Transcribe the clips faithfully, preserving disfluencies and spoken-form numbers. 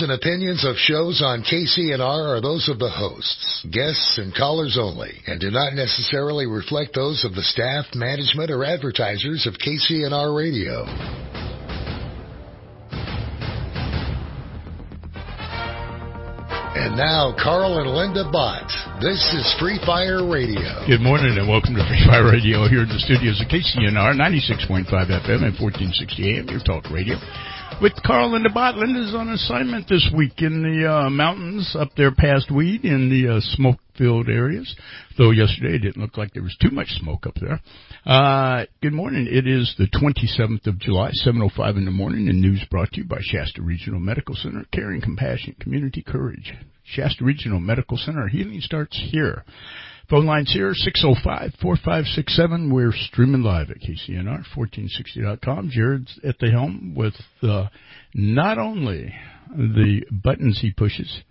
and opinions of shows on K C N R are those of the hosts, guests, and callers only, and do not necessarily reflect those of the staff, management, or advertisers of K C N R Radio. And now, Carl and Linda Bott. This is Free Fire Radio. Good morning and welcome to Free Fire Radio here in the studios of K C N R, ninety-six point five F M and fourteen sixty A M, your talk radio. With Carl and Linda Bott. Linda's on assignment this week in the uh, mountains up there past Weed in the uh, smoke-filled areas, though yesterday it didn't look like there was too much smoke up there. Uh, good morning. It is the twenty-seventh of July, seven oh five in the morning, and news brought to you by Shasta Regional Medical Center, caring, compassion, community courage. Shasta Regional Medical Center, healing starts here. Phone lines here, six oh five, four five six seven. We're streaming live at K C N R, fourteen sixty dot com. Jared's at the helm with uh, not only the buttons he pushes,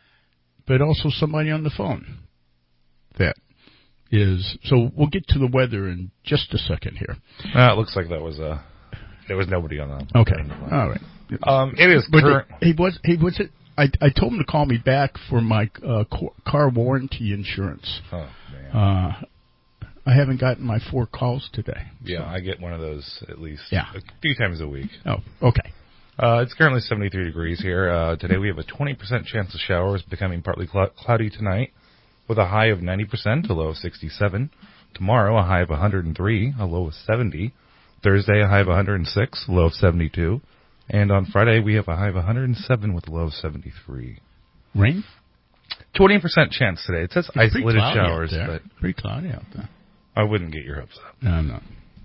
but also somebody on the phone. That is, so we'll get to the weather in just a second here. Uh, it looks like that was uh, there was nobody on the Okay, on the all right. Um, it is but current. He was, he was it. I, I told him to call me back for my uh, car warranty insurance. Oh, man. Uh, I haven't gotten my four calls today. Yeah, so. I get one of those at least yeah. a few times a week. Oh, okay. Uh, it's currently seventy-three degrees here. Uh, today we have a twenty percent chance of showers, becoming partly cl- cloudy tonight, with a high of ninety percent, a low of sixty-seven. Tomorrow, a high of one hundred three, a low of seventy. Thursday, a high of one hundred six, a low of seventy-two. And on Friday, we have a high of one hundred seven with a low of seventy-three. Rain? twenty percent chance today. It says it's isolated showers, but pretty cloudy out there. I wouldn't get your hopes up. No, no.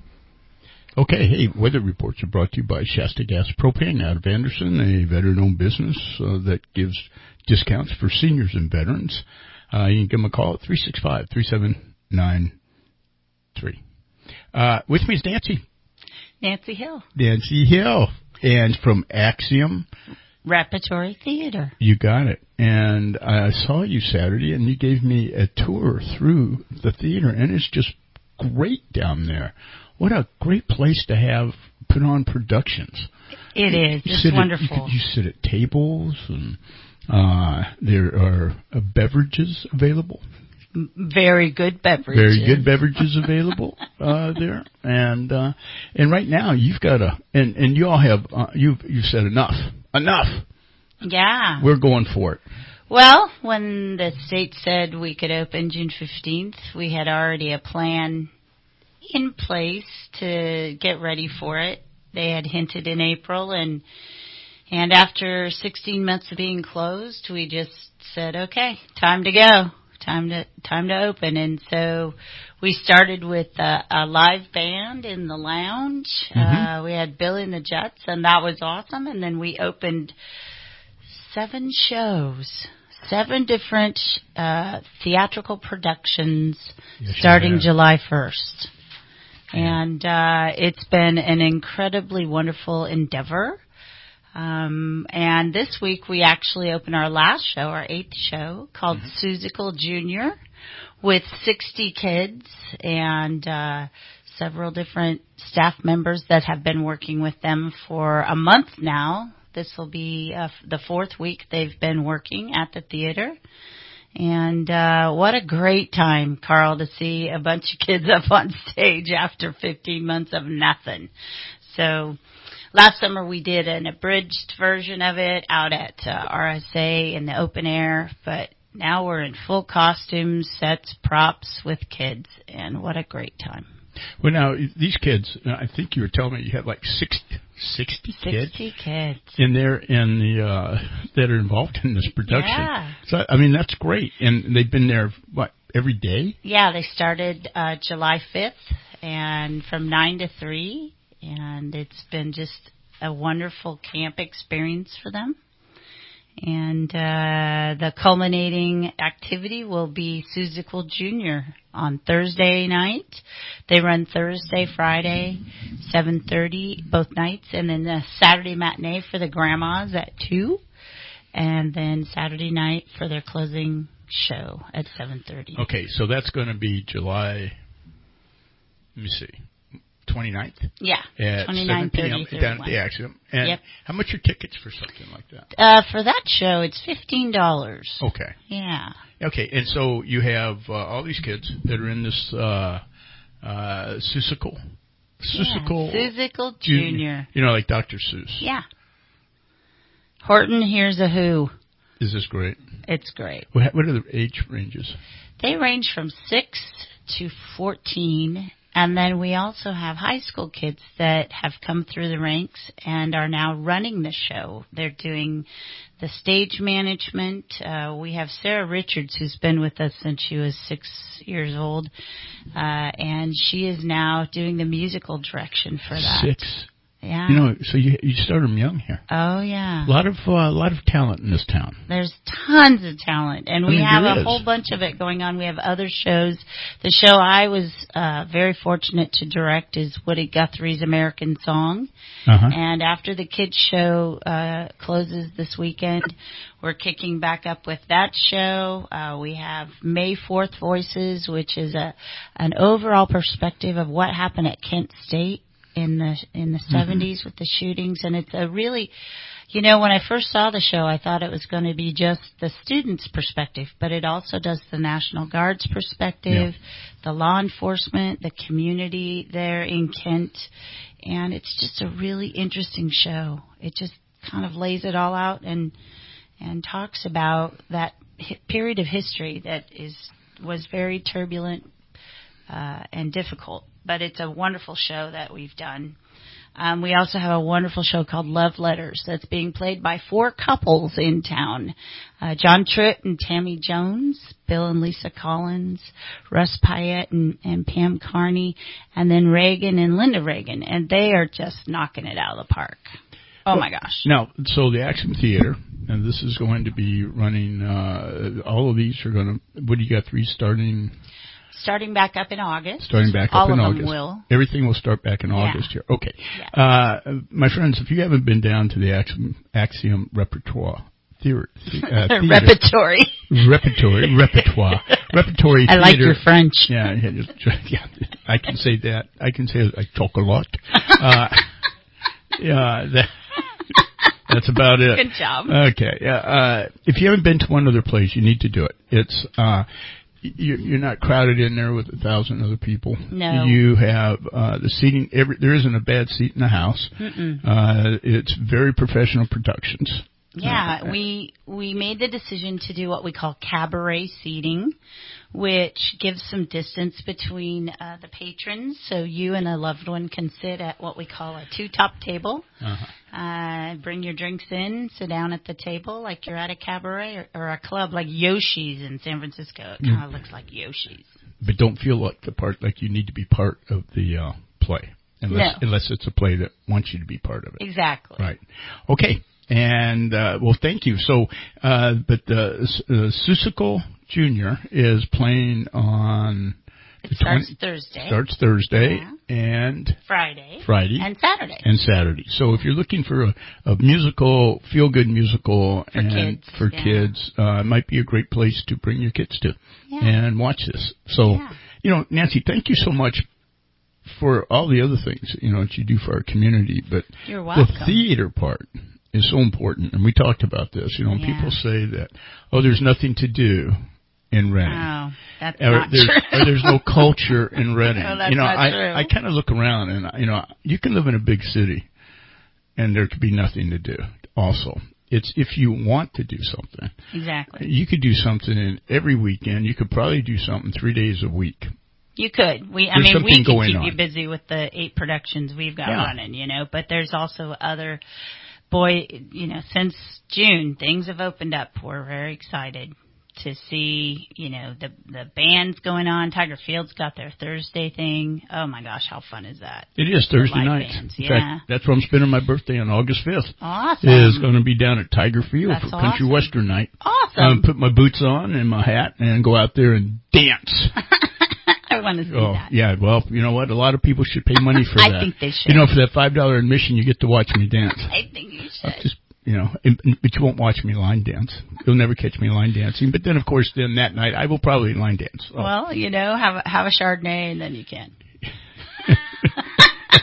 Okay, hey, weather reports are brought to you by Shasta Gas Propane out of Anderson, a veteran-owned business uh, that gives discounts for seniors and veterans. Uh, you can give them a call at three six five, three seven nine three. Uh, with me is Nancy. Nancy Hill. Nancy Hill. And from Axiom Repertory Theater. You got it. And I saw you Saturday, and you gave me a tour through the theater, and it's just great down there. What a great place to have put on productions. It is. You it's wonderful. At, you, you sit at tables, and uh, there are uh, beverages available. Very good beverages. Very good beverages available uh, there, and uh, and right now you've got a and, and you all have uh, you've you said enough, enough. Yeah, we're going for it. Well, when the state said we could open June fifteenth, we had already a plan in place to get ready for it. They had hinted in April, and and after sixteen months of being closed, we just said, okay, time to go. Time to time to open, and so we started with a, a live band in the lounge. Mm-hmm. Uh, we had Bill and the Jets, and that was awesome. And then we opened seven shows, seven different uh, theatrical productions, yes, starting July first. Yeah. And uh, it's been an incredibly wonderful endeavor. Um, and this week we actually opened our last show, our eighth show, called mm-hmm. Susical Junior, with sixty kids and uh, several different staff members that have been working with them for a month now. This will be uh, the fourth week they've been working at the theater. And uh, what a great time, Carl, to see a bunch of kids up on stage after fifteen months of nothing. So last summer we did an abridged version of it out at uh, R S A in the open air, but now we're in full costumes, sets, props with kids, and what a great time. Well, now, these kids, I think you were telling me you had like sixty, sixty kids, sixty kids in there in the, uh, that are involved in this production. Yeah. So, I mean, that's great. And they've been there, what, every day? Yeah, they started uh, July fifth, and from nine to three, and it's been just a wonderful camp experience for them. And uh, the culminating activity will be Susical Junior on Thursday night. They run Thursday, Friday, seven thirty, both nights, and then the Saturday matinee for the grandmas at two, and then Saturday night for their closing show at seven thirty. Okay, so that's going to be July, let me see, twenty-ninth? Yeah, At twenty-nine, seven p.m. thirty, down at the Axiom. And Yep. how much are tickets for something like that? Uh, for that show, it's fifteen dollars. Okay. Yeah. Okay, and so you have uh, all these kids that are in this uh, uh, Seussical. Seussical. Yeah, Seussical Junior. You know, like Doctor Seuss. Yeah. Horton Hears a Who. Is this great? It's great. What, what are the age ranges? They range from six to fourteen, and then we also have high school kids that have come through the ranks and are now running the show. They're doing the stage management. Uh, we have Sarah Richards, who's been with us since she was six years old, uh, and she is now doing the musical direction for that. Six. Yeah. You know, so you you start them young here. Oh yeah. A lot of uh, a lot of talent in this town. There's tons of talent, and I we mean, have there a is. whole bunch of it going on. We have other shows. The show I was uh, very fortunate to direct is Woody Guthrie's American Song, Uh-huh. and after the kids show uh, closes this weekend, we're kicking back up with that show. Uh, we have May fourth Voices, which is a an overall perspective of what happened at Kent State in the in the seventies with the shootings, and it's a really, you know, when I first saw the show, I thought it was going to be just the students' perspective, but it also does the National Guard's perspective, Yeah. the law enforcement, the community there in Kent, and it's just a really interesting show. It just kind of lays it all out and and talks about that hi- period of history that is was very turbulent uh, and difficult. But it's a wonderful show that we've done. Um, we also have a wonderful show called Love Letters that's being played by four couples in town. Uh, John Truitt and Tammy Jones, Bill and Lisa Collins, Russ Pyatt and, and Pam Carney, and then Reagan and Linda Reagan. And they are just knocking it out of the park. Oh, Well, my gosh. Now, so the Axiom Theater, and this is going to be running, uh, all of these are going to, what do you got, three starting? Starting back up in August. Starting back All up in of August. them will. Everything will start back in Yeah. August here. Okay. Yeah. Uh, my friends, if you haven't been down to the Axiom, Axiom Repertoire Theater, uh, theater Repertory. repertory, repertoire, repertory I theater. like your French. Yeah, yeah, just- yeah, I can say that. I can say I talk a lot. Uh, yeah, that, that's about it. Good job. Okay, yeah. Uh, if you haven't been to one other place, you need to do it. It's uh, you, you're not crowded in there with a thousand other people. No. You have uh, the seating. Every, there isn't a bad seat in the house. Mm-mm. Uh, it's very professional productions. Yeah, Uh, we we made the decision to do what we call cabaret seating, which gives some distance between uh, the patrons, so you and a loved one can sit at what we call a two-top table. Uh-huh. Uh, bring your drinks in, sit down at the table like you're at a cabaret or, or a club like Yoshi's in San Francisco. It kind of looks like Yoshi's. But don't feel like the part like you need to be part of the uh, play, unless No. unless it's a play that wants you to be part of it. Exactly. Right. Okay. And uh, well, thank you. So, uh, but the uh, Seussical Junior is playing on It the starts twenty Thursday, starts Thursday Yeah. and Friday, Friday and Saturday. and Saturday. So if you're looking for a, a musical, feel good musical, For and kids, for yeah. kids, uh, it might be a great place to bring your kids to Yeah. and watch this. So, Yeah. you know, Nancy, thank you so much for all the other things, you know, that you do for our community. But You're welcome. the theater part is so important, and we talked about this. You know, Yeah. people say that, oh, there's nothing to do in Reading. Oh, that's Or not there's, true. or there's no culture in Reading. No, that's you know, not I, true. I kind of look around, and you know, you can live in a big city, and there could be nothing to do. Also, it's if you want to do something, Exactly. you could do something in every weekend. You could probably do something three days a week. You could. We, I There's mean, something we can going keep on. you busy with the eight productions we've got Yeah. running, you know, but there's also other, boy, you know, since June, things have opened up. We're very excited to see, you know, the the bands going on. Tiger Field's got their Thursday thing. Oh my gosh, how fun is that? It is Thursday live night. bands, In yeah. fact, that's where I'm spending my birthday on August fifth. Awesome. Is going to be down at Tiger Field That's for Country awesome. Western night. Awesome. Um, put my boots on and my hat and go out there and dance. I want to see Oh, that. yeah. Well, you know what? A lot of people should pay money for I that. think they should. You know, for that five dollar admission, you get to watch me dance. I think you I'll should. just, you know, and- and- but you won't watch me line dance. You'll never catch me line dancing. But then, of course, then that night I will probably line dance. Oh. Well, you know, have a, have a Chardonnay and then you can.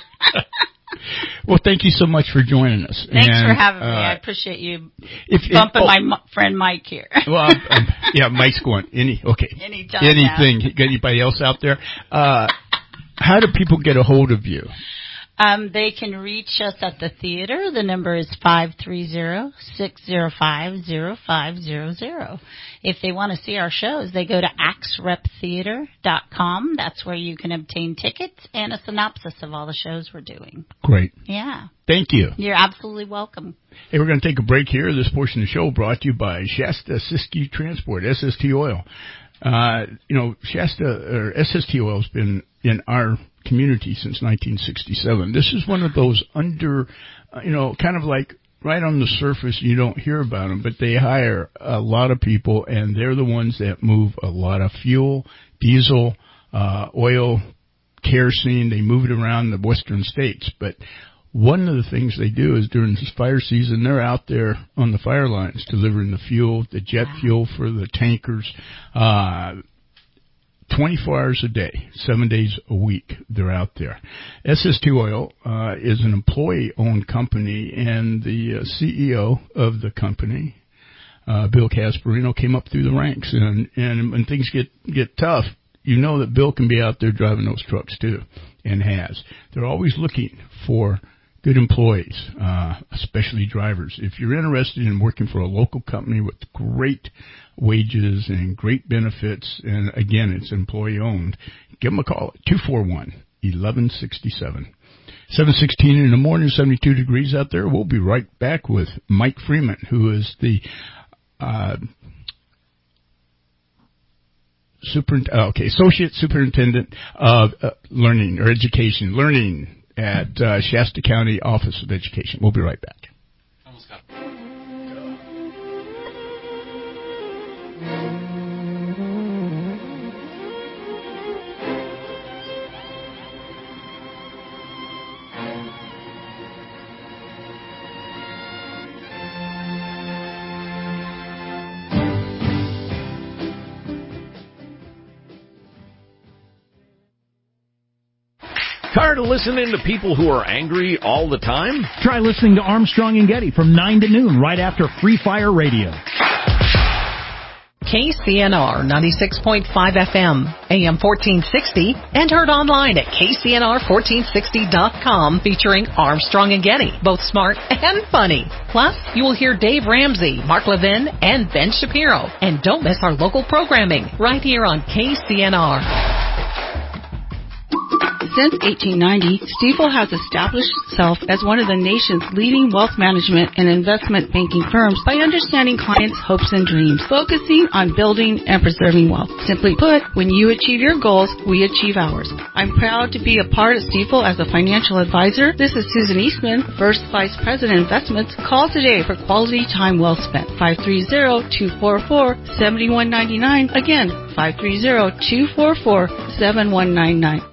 Well, thank you so much for joining us. Thanks and, for having uh, me. I appreciate you if, bumping if, oh, my m- friend Mike here. Well, um, yeah, Mike's going, any, okay. Anytime Anything. now. Got anybody else out there? Uh, how do people get a hold of you? Um, they can reach us at the theater. The number is five three zero, six zero five, zero five zero zero. If they want to see our shows, they go to axe rep theater dot com. That's where you can obtain tickets and a synopsis of all the shows we're doing. Great. Yeah. Thank you. You're absolutely welcome. Hey, we're going to take a break here. This portion of the show brought to you by Shasta Siskiyou Transport, S S T Oil. Uh, you know, Shasta, or S S T Oil has been in our community since nineteen sixty-seven. This is one of those under, uh, you know, kind of like right on the surface, you don't hear about them, but they hire a lot of people, and they're the ones that move a lot of fuel, diesel, uh, oil, kerosene. They move it around the western states. But one of the things they do is during this fire season, they're out there on the fire lines delivering the fuel, the jet fuel for the tankers, uh, twenty-four hours a day, seven days a week, they're out there. S S T Oil uh, is an employee-owned company, and the uh, C E O of the company, uh, Bill Casperino, came up through the ranks. And, and when things get, get tough, you know that Bill can be out there driving those trucks too, and has. They're always looking for good employees, uh, especially drivers. If you're interested in working for a local company with great wages and great benefits, and again, it's employee-owned, give them a call at two four one, one one six seven. seven sixteen in the morning, seventy-two degrees out there. We'll be right back with Mike Freeman, who is the uh, super, okay, Associate Superintendent of uh, Learning or Education, Learning at uh, Shasta County Office of Education. We'll be right back. Almost got it. Tired of listening to people who are angry all the time? Try listening to Armstrong and Getty from nine to noon right after Free Fire Radio. K C N R ninety-six point five F M, A M fourteen sixty, and heard online at K C N R fourteen sixty dot com, featuring Armstrong and Getty, both smart and funny. Plus, you will hear Dave Ramsey, Mark Levin, and Ben Shapiro. And don't miss our local programming right here on K C N R. Since eighteen ninety, Stifel has established itself as one of the nation's leading wealth management and investment banking firms by understanding clients' hopes and dreams, focusing on building and preserving wealth. Simply put, when you achieve your goals, we achieve ours. I'm proud to be a part of Stifel as a financial advisor. This is Susan Eastman, First Vice President Investments. Call today for quality time well spent. five three zero, two four four, seven one nine nine. Again, five three zero, two four four, seven one nine nine.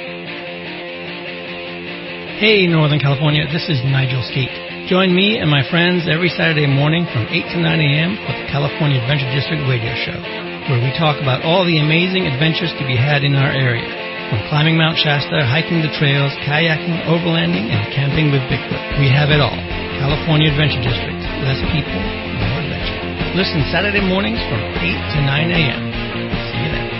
Hey, Northern California, this is Nigel Skate. Join me and my friends every Saturday morning from eight to nine a.m. for the California Adventure District radio show, where we talk about all the amazing adventures to be had in our area, from climbing Mount Shasta, hiking the trails, kayaking, overlanding, and camping with Bigfoot. We have it all. California Adventure District. Less people, more adventure. Listen Saturday mornings from eight to nine a.m. See you then.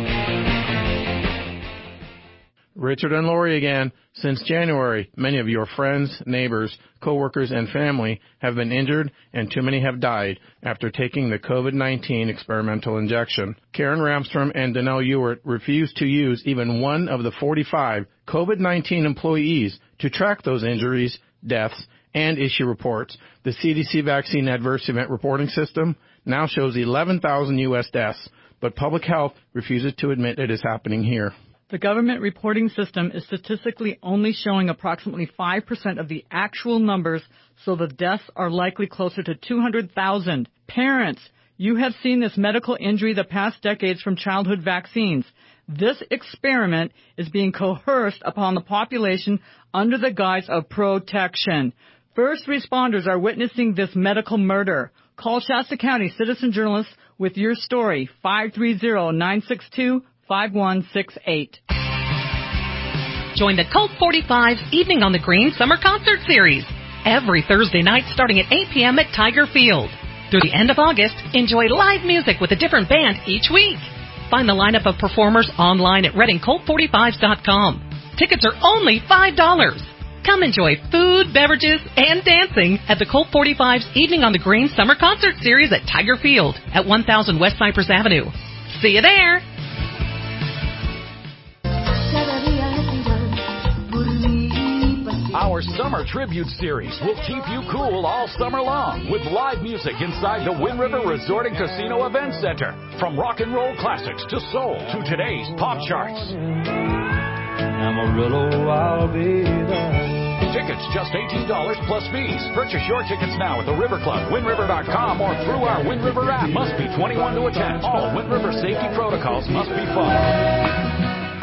Richard and Lori again. Since January, many of your friends, neighbors, coworkers, and family have been injured, and too many have died after taking the COVID nineteen experimental injection. Karen Ramstrom and Danelle Ewert refused to use even one of the forty-five COVID nineteen employees to track those injuries, deaths, and issue reports. The C D C Vaccine Adverse Event Reporting System now shows eleven thousand U S deaths, but public health refuses to admit it is happening here. The government reporting system is statistically only showing approximately five percent of the actual numbers, so the deaths are likely closer to two hundred thousand. Parents, you have seen this medical injury the past decades from childhood vaccines. This experiment is being coerced upon the population under the guise of protection. First responders are witnessing this medical murder. Call Shasta County citizen journalists with your story, five three zero, nine six two, five one six eight. Join the Colt forty-five's Evening on the Green Summer Concert Series every Thursday night starting at eight p.m. at Tiger Field. Through the end of August, enjoy live music with a different band each week. Find the lineup of performers online at reading colt forty-fives dot com. Tickets are only five dollars. Come enjoy food, beverages, and dancing at the Colt forty-five's Evening on the Green Summer Concert Series at Tiger Field at one thousand West Cypress Avenue. See you there! Our Summer Tribute Series will keep you cool all summer long with live music inside the Wind River Resort and Casino Event Center. From rock and roll classics to soul to today's pop charts. Amarillo, I'll be there. Tickets just eighteen dollars plus fees. Purchase your tickets now at the River Club, wind river dot com, or through our Wind River app. Must be twenty-one to attend. All Wind River safety protocols must be followed.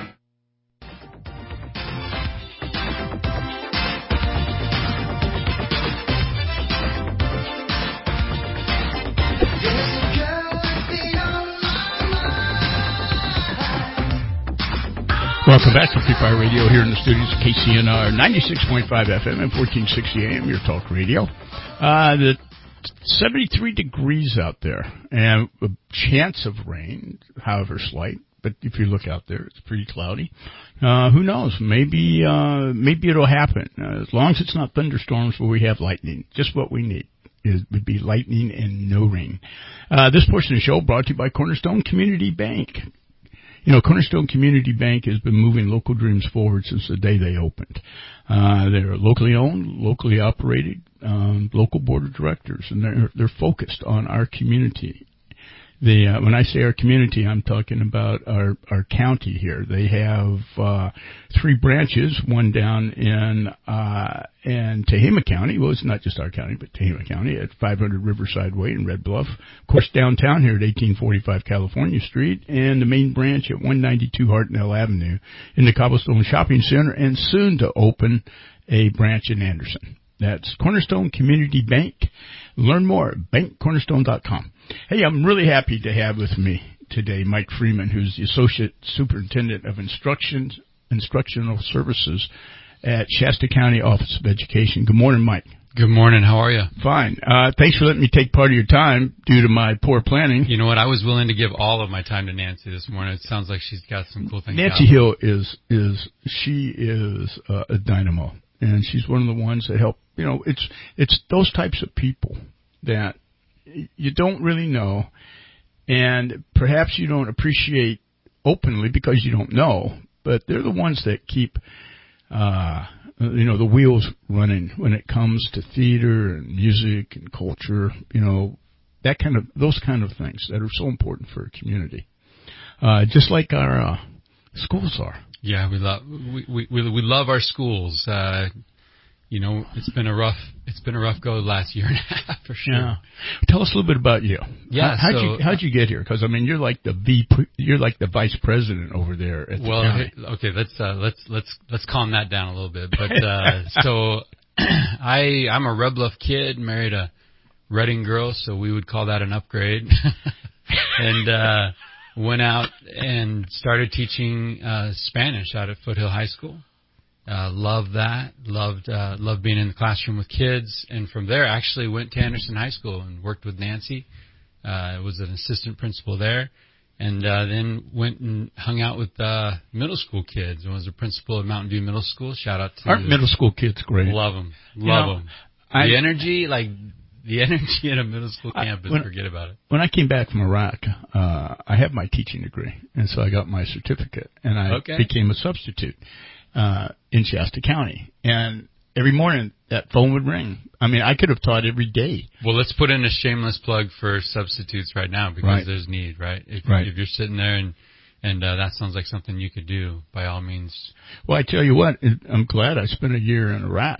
Welcome back to Free Fire Radio here in the studios of K C N R ninety-six point five F M and fourteen sixty A M, your talk radio. Uh, the seventy-three degrees out there and a chance of rain, however slight, but if you look out there, it's pretty cloudy. Uh, who knows? Maybe, uh, maybe it'll happen. Uh, as long as it's not thunderstorms where we have lightning, just what we need. It would be lightning and no rain. Uh, this portion of the show brought to you by Cornerstone Community Bank. You know, Cornerstone Community Bank has been moving local dreams forward since the day they opened. Uh, they're locally owned, locally operated, um, local board of directors, and they're, they're focused on our community. The, uh, when I say our community, I'm talking about our, our county here. They have, uh, three branches, one down in, uh, in Tehama County. Well, it's not just our county, but Tehama County at five hundred Riverside Way in Red Bluff. Of course, downtown here at eighteen forty-five California Street, and the main branch at one ninety-two Hartnell Avenue in the Cobblestone Shopping Center, and soon to open a branch in Anderson. That's Cornerstone Community Bank. Learn more at bank cornerstone dot com. Hey, I'm really happy to have with me today Mike Freeman, who's the Associate Superintendent of Instruction, Instructional Services at Shasta County Office of Education. Good morning, Mike. Good morning. How are you? Fine. Uh, thanks for letting me take part of your time due to my poor planning. You know what? I was willing to give all of my time to Nancy this morning. It sounds like she's got some cool things. Nancy Hill is, is, she is uh, a dynamo. And she's one of the ones that help, you know, it's, it's those types of people that you don't really know, and perhaps you don't appreciate openly because you don't know, but they're the ones that keep, uh, you know, the wheels running when it comes to theater and music and culture, you know, that kind of, those kind of things that are so important for a community. Uh, just like our, uh, schools are. Yeah, we love we we we love our schools. Uh, you know, it's been a rough it's been a rough go the last year and a half for sure. Yeah. Tell us a little bit about you. Yeah. How, how'd so, you how'd you get here? Because I mean, you're like the V you're like the vice president over there at the well, county. okay, let's uh, let's let's let's calm that down a little bit. But uh, so I I'm a Red Bluff kid, married a Reading girl, so we would call that an upgrade. and. uh Went out and started teaching uh, Spanish out at Foothill High School. Uh, loved that. Loved uh, loved being in the classroom with kids. And from there, actually went to Anderson High School and worked with Nancy. I uh, was an assistant principal there. And uh, then went and hung out with uh, middle school kids. I was a principal at Mountain View Middle School. Shout out to Aren't middle school kids great? Love them. Love you know, them. I, the energy, like... The energy at a middle school campus, when, forget about it. When I came back from Iraq, uh, I have my teaching degree, and so I got my certificate, and I okay. became a substitute uh, in Shasta County. And every morning, that phone would ring. I mean, I could have taught every day. Well, let's put in a shameless plug for substitutes right now because right. there's need, right? If, right. if you're sitting there and and uh, that sounds like something you could do, by all means. Well, I tell you what, I'm glad I spent a year in Iraq.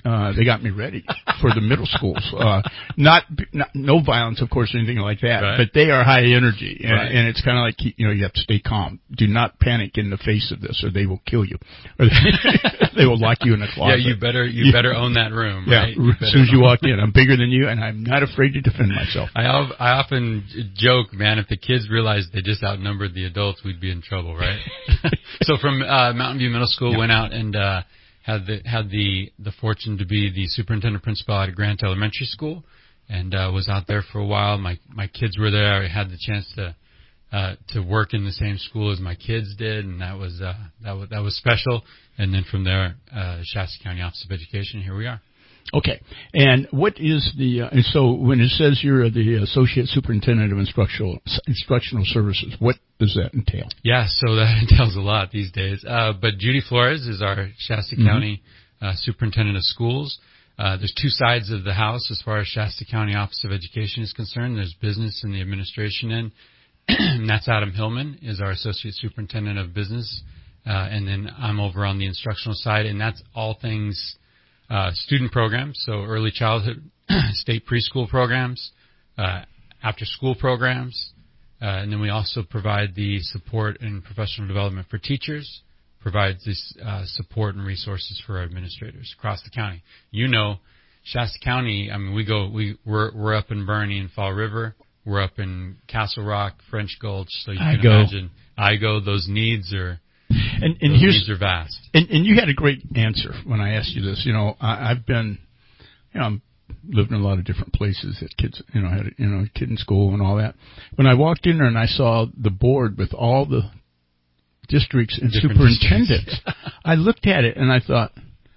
Uh, they got me ready for the middle schools. Uh, not, not, no violence, of course, or anything like that, right. But they are high energy. And, right. and it's kind of like, you know, you have to stay calm. Do not panic in the face of this or they will kill you. Or they, they will lock you in a closet. Yeah, you better, you better own that room, right? Yeah, as soon as you walk in, I'm bigger than you and I'm not afraid to defend myself. I, I often joke, man, if the kids realized they just outnumbered the adults, we'd be in trouble, right? So from, uh, Mountain View Middle School, yeah. went out and, uh, had the had the the fortune to be the superintendent principal at Grant Elementary School, and uh, was out there for a while. My my kids were there. I had the chance to uh, to work in the same school as my kids did, and that was uh, that was that was special. And then from there, uh, Shasta County Office of Education. Here we are. Okay, and what is the uh, and so when it says you're the associate superintendent of instructional instructional services, what does that entail? Yeah, so that entails a lot these days. Uh, but Judy Flores is our Shasta mm-hmm. County uh, superintendent of schools. Uh, there's two sides of the house as far as Shasta County Office of Education is concerned. There's business and the administration end, and that's Adam Hillman is our associate superintendent of business, uh, and then I'm over on the instructional side, and that's all things. Uh, student programs, so early childhood, state preschool programs, uh, after school programs, uh, and then we also provide the support and professional development for teachers, provides this uh, support and resources for our administrators across the county. You know, Shasta County, I mean, we go, we, we're, we're up in Bernie and Fall River, we're up in Castle Rock, French Gulch, so you can I go. imagine, I go, those needs are, And, and here's, needs are vast. And, and you had a great answer when I asked you this. You know, I, I've been, you know, I'm lived in a lot of different places. Had kids, you know, had a, you know, a kid in school and all that. When I walked in there and I saw the board with all the districts and different superintendents, districts. I looked at it and I thought,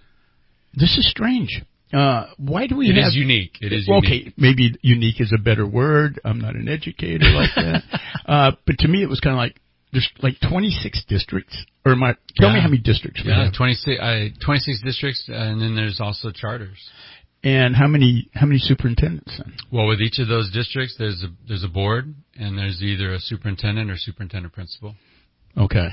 this is strange. Uh, why do we it have... It is unique. It is well, unique. Okay, maybe unique is a better word. I'm not an educator like that. uh, but to me it was kind of like, there's like twenty-six districts, or am I, tell yeah. me how many districts we yeah, have. twenty-six, uh, twenty-six districts, and then there's also charters. And how many how many superintendents then? Well, with each of those districts, there's a there's a board, and there's either a superintendent or superintendent principal. Okay.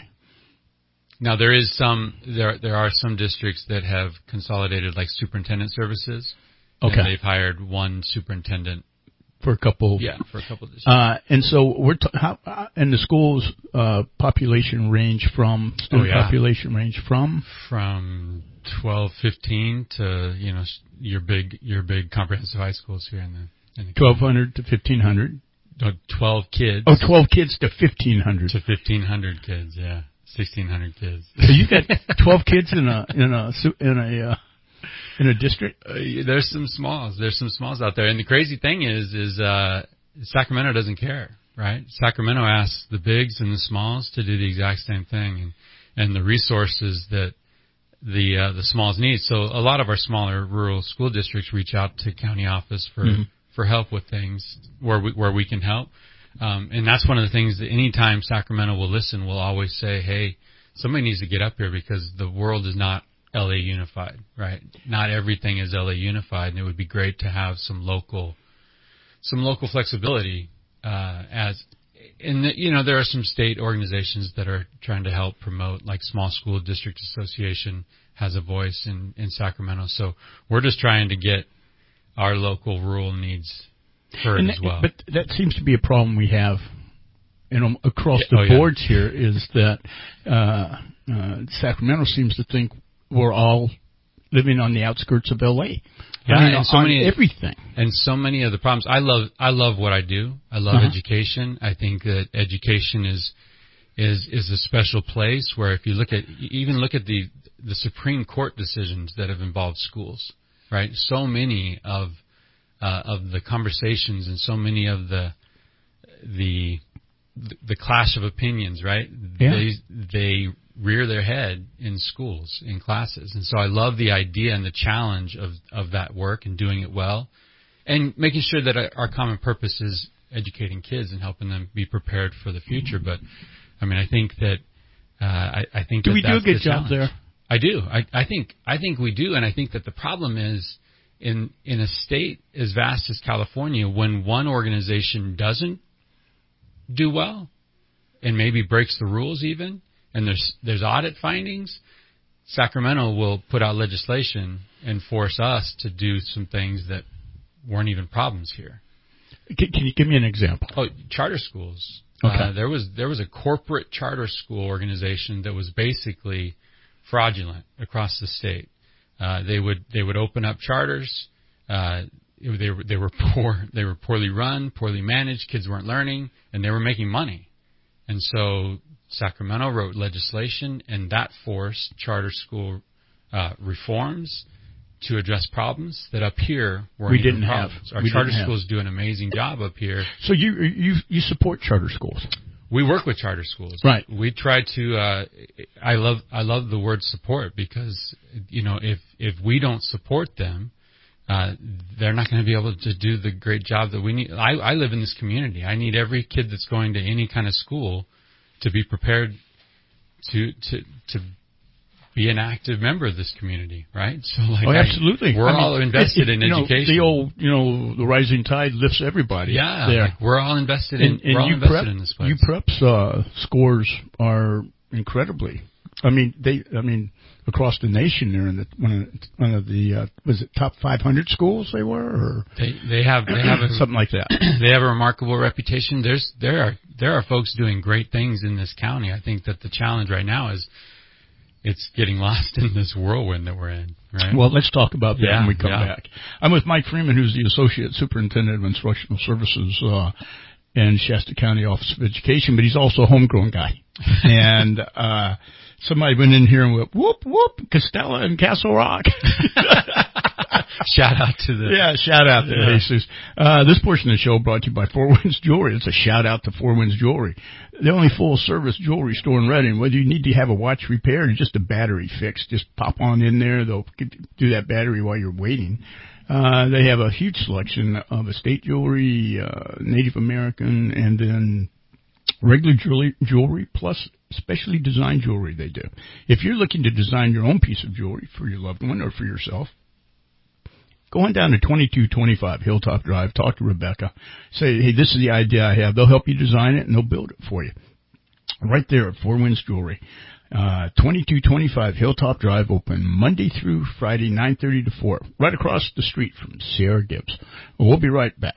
Now there is some there there are some districts that have consolidated like superintendent services. Okay. And they've hired one superintendent. For a couple, yeah, for a couple of districts. Uh, and so we're t- how, uh, and the school's uh, population range from student oh, yeah. population range from from twelve, fifteen to you know your big your big comprehensive high schools here in the, in the twelve hundred to fifteen hundred. Uh, twelve kids. Oh, twelve kids to fifteen hundred. To fifteen hundred kids, yeah, sixteen hundred kids. So you got twelve kids in a in a in a. Uh, In a district? Uh, there's some smalls. There's some smalls out there. And the crazy thing is, is, uh, Sacramento doesn't care, right? Sacramento asks the bigs and the smalls to do the exact same thing and, and the resources that the, uh, the smalls need. So a lot of our smaller rural school districts reach out to county office for, mm-hmm. for help with things where we, where we can help. Um, and that's one of the things that anytime Sacramento will listen, we'll always say, hey, somebody needs to get up here because the world is not L A unified, right? Not everything is L A unified, and it would be great to have some local, some local flexibility. Uh, as, and the, you know, there are some state organizations that are trying to help promote, like Small School District Association has a voice in in Sacramento. So we're just trying to get our local rural needs heard and as that, well. But that seems to be a problem we have, you know, across the oh, yeah. boards here. Is that uh, uh, Sacramento seems to think we're all living on the outskirts of L A. Yeah, I mean, and so on many everything, and so many of the problems. I love, I love what I do. I love uh-huh. education. I think that education is, is, is a special place where if you look at, even look at the, the Supreme Court decisions that have involved schools, right? So many of, uh, of the conversations and so many of the, the, the clash of opinions, right? Yeah. They, they rear their head in schools, in classes. And so I love the idea and the challenge of, of that work and doing it well and making sure that our common purpose is educating kids and helping them be prepared for the future. But I mean, I think that, uh, I, I think do that we that's do a good the job challenge. there? I do. I, I think, I think we do. And I think that the problem is in, in a state as vast as California, when one organization doesn't do well and maybe breaks the rules even, and there's there's audit findings, Sacramento will put out legislation and force us to do some things that weren't even problems here. Can, can you give me an example? Oh, charter schools. Okay. Uh, there was there was a corporate charter school organization that was basically fraudulent across the state. Uh, they would they would open up charters. Uh, it, they were they were poor. They were poorly run, poorly managed. Kids weren't learning, and they were making money. And so Sacramento wrote legislation, and that forced charter school uh, reforms to address problems that up here weren't we even didn't problems. have. Our we charter didn't schools have. do an amazing job up here. So you you you support charter schools? We work with charter schools. Right. We try to. Uh, I love I love the word support because you know if if we don't support them, uh, they're not going to be able to do the great job that we need. I, I live in this community. I need every kid that's going to any kind of school to be prepared to to to be an active member of this community, right? So, like, oh, absolutely. I, we're I mean, all invested it, it, in you education. Know, the old, you know, the rising tide lifts everybody. Yeah, there. Like we're all invested in. And, and we're all you invested prep, in this place. U Prep's uh, scores are incredibly. I mean, they. I mean, across the nation, they're in the one of one of the uh, was it top five hundred schools they were, or they they have they have a, something like that. They have a remarkable reputation. There's there are there are folks doing great things in this county. I think that the challenge right now is it's getting lost in this whirlwind that we're in. Right. Well, let's talk about that yeah, when we come yeah. back. I'm with Mike Freeman, who's the Associate Superintendent of Instructional Services uh, in Shasta County Office of Education, but he's also a homegrown guy. and uh somebody went in here and went, whoop, whoop, Costella and Castle Rock. Shout out to the... Yeah, shout out to yeah. Jesus. Uh, this portion of the show brought to you by Four Winds Jewelry. It's a shout out to Four Winds Jewelry. The only full-service jewelry store in Redding. Whether you need to have a watch repaired or just a battery fixed, just pop on in there. They'll do that battery while you're waiting. Uh, they have a huge selection of estate jewelry, uh, Native American, and then regular jewelry, jewelry plus specially designed jewelry they do. If you're looking to design your own piece of jewelry for your loved one or for yourself, go on down to twenty-two twenty-five Hilltop Drive. Talk to Rebecca. Say, hey, this is the idea I have. They'll help you design it, and they'll build it for you. Right there at Four Winds Jewelry. Uh, twenty-two twenty-five Hilltop Drive, open Monday through Friday, nine thirty to four. Right across the street from Sierra Gibbs. We'll be right back.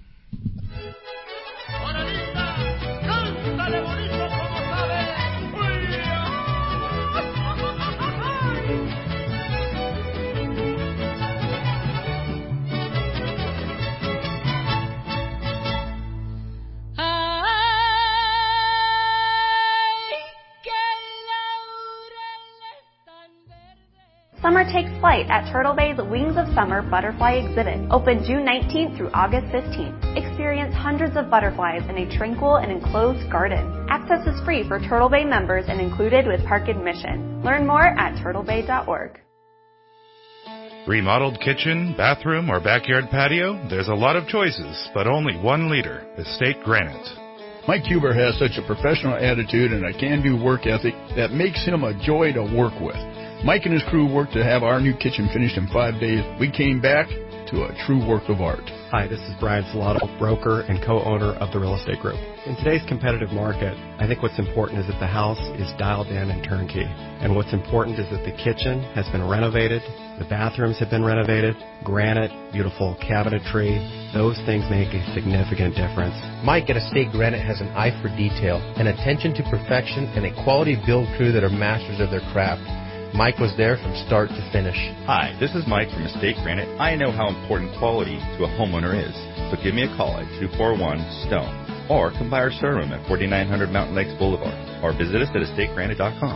Summer takes flight at Turtle Bay's Wings of Summer Butterfly Exhibit, open June nineteenth through August fifteenth. Experience hundreds of butterflies in a tranquil and enclosed garden. Access is free for Turtle Bay members and included with park admission. Learn more at turtle bay dot org. Remodeled kitchen, bathroom, or backyard patio? There's a lot of choices, but only one leader, Estate Granite. Mike Huber has such a professional attitude and a can-do work ethic that makes him a joy to work with. Mike and his crew worked to have our new kitchen finished in five days. We came back to a true work of art. Hi, this is Brian Salato, broker and co-owner of the Real Estate Group. In today's competitive market, I think what's important is that the house is dialed in and turnkey. And what's important is that the kitchen has been renovated, the bathrooms have been renovated, granite, beautiful cabinetry. Those things make a significant difference. Mike at Estate Granite has an eye for detail, an attention to perfection, and a quality build crew that are masters of their craft. Mike was there from start to finish. Hi, this is Mike from Estate Granite. I know how important quality to a homeowner is, so give me a call at two four one STONE or come by our showroom at forty-nine hundred Mountain Lakes Boulevard or visit us at estate granite dot com.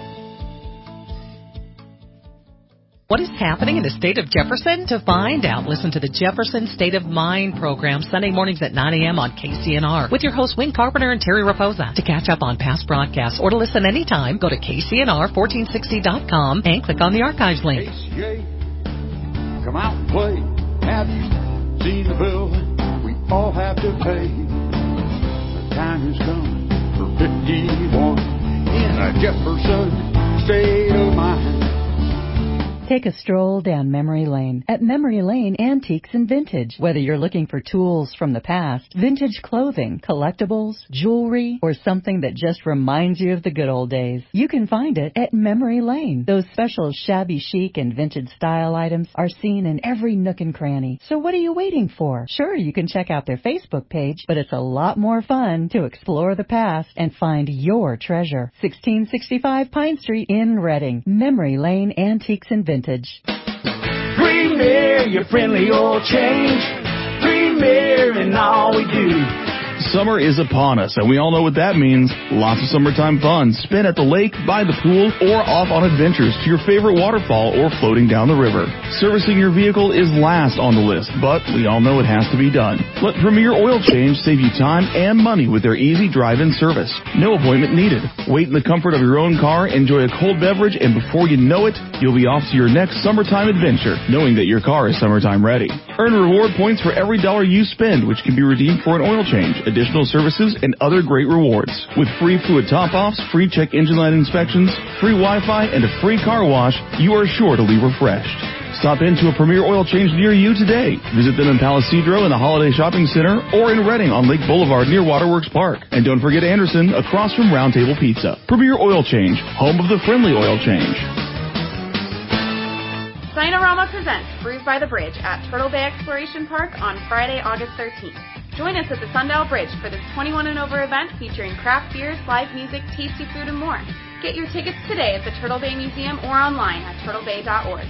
What is happening in the state of Jefferson? To find out, listen to the Jefferson State of Mind program Sunday mornings at nine a.m. on K C N R with your hosts Wayne Carpenter and Terry Raposa. To catch up on past broadcasts or to listen anytime, go to K C N R fourteen sixty dot com and click on the archives link. K C A, come out and play. Have you seen the bill we all have to pay? The time has come for fifty-one in a Jefferson State of Mind. Take a stroll down memory lane at Memory Lane Antiques and Vintage. Whether you're looking for tools from the past, vintage clothing, collectibles, jewelry, or something that just reminds you of the good old days, you can find it at Memory Lane. Those special shabby chic and vintage style items are seen in every nook and cranny. So what are you waiting for? Sure, you can check out their Facebook page, but it's a lot more fun to explore the past and find your treasure. sixteen sixty-five Pine Street in Reading. Memory Lane Antiques and Vintage. Premier, your friendly oil change. Premier in all we do. Summer is upon us, and we all know what that means. Lots of summertime fun. Spin at the lake, by the pool, or off on adventures to your favorite waterfall or floating down the river. Servicing your vehicle is last on the list, but we all know it has to be done. Let Premier Oil Change save you time and money with their easy drive-in service. No appointment needed. Wait in the comfort of your own car, enjoy a cold beverage, and before you know it, you'll be off to your next summertime adventure, knowing that your car is summertime ready. Earn reward points for every dollar you spend, which can be redeemed for an oil change, additional services, and other great rewards. With free fluid top-offs, free check engine light inspections, free Wi-Fi, and a free car wash, you are sure to leave refreshed. Stop into a Premier Oil Change near you today. Visit them in Palisadro in the Holiday Shopping Center or in Reading on Lake Boulevard near Waterworks Park. And don't forget Anderson across from Round Table Pizza. Premier Oil Change, home of the friendly oil change. Sinorama presents Brews by the Bridge at Turtle Bay Exploration Park on Friday, August thirteenth. Join us at the Sundial Bridge for this twenty-one and over event featuring craft beers, live music, tasty food, and more. Get your tickets today at the Turtle Bay Museum or online at turtle bay dot org.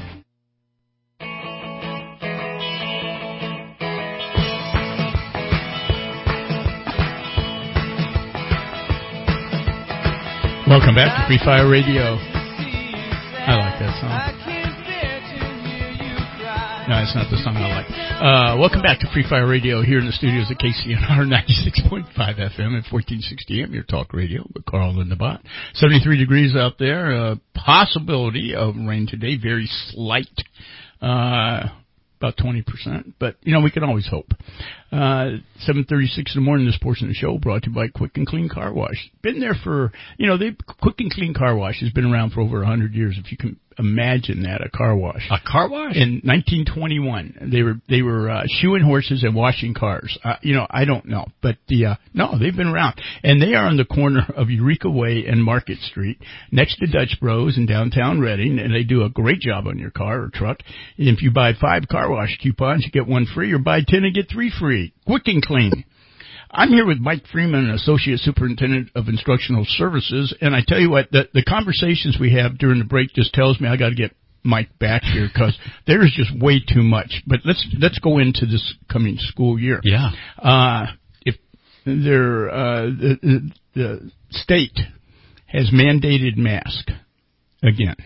Welcome back to Free Fire Radio. I like that song. No, it's not the song I like. Uh, welcome back to Free Fire Radio here in the studios at K C N R ninety-six point five F M at fourteen sixty A M, your talk radio with Carl and the Bot. seventy-three degrees out there. Uh, possibility of rain today, very slight. Uh, about twenty percent, but, you know, we can always hope. Uh, seven thirty-six in the morning, this portion of the show brought to you by Quick and Clean Car Wash. Been there for, you know, they Quick and Clean Car Wash has been around for over one hundred years, if you can imagine that, a car wash. A car wash? In nineteen twenty-one, they were, they were, uh, shoeing horses and washing cars. Uh, you know, I don't know, but the, uh, no, they've been around. And they are on the corner of Eureka Way and Market Street, next to Dutch Bros in downtown Reading, and they do a great job on your car or truck. And if you buy five car wash coupons, you get one free, or buy ten and get three free. Quick and Clean. I'm here with Mike Freeman, Associate Superintendent of Instructional Services, and I tell you what, the, the conversations we have during the break just tells me I got to get Mike back here because there is just way too much. But let's let's go into this coming school year. Yeah. Uh, if there, uh, the, the state has mandated mask again.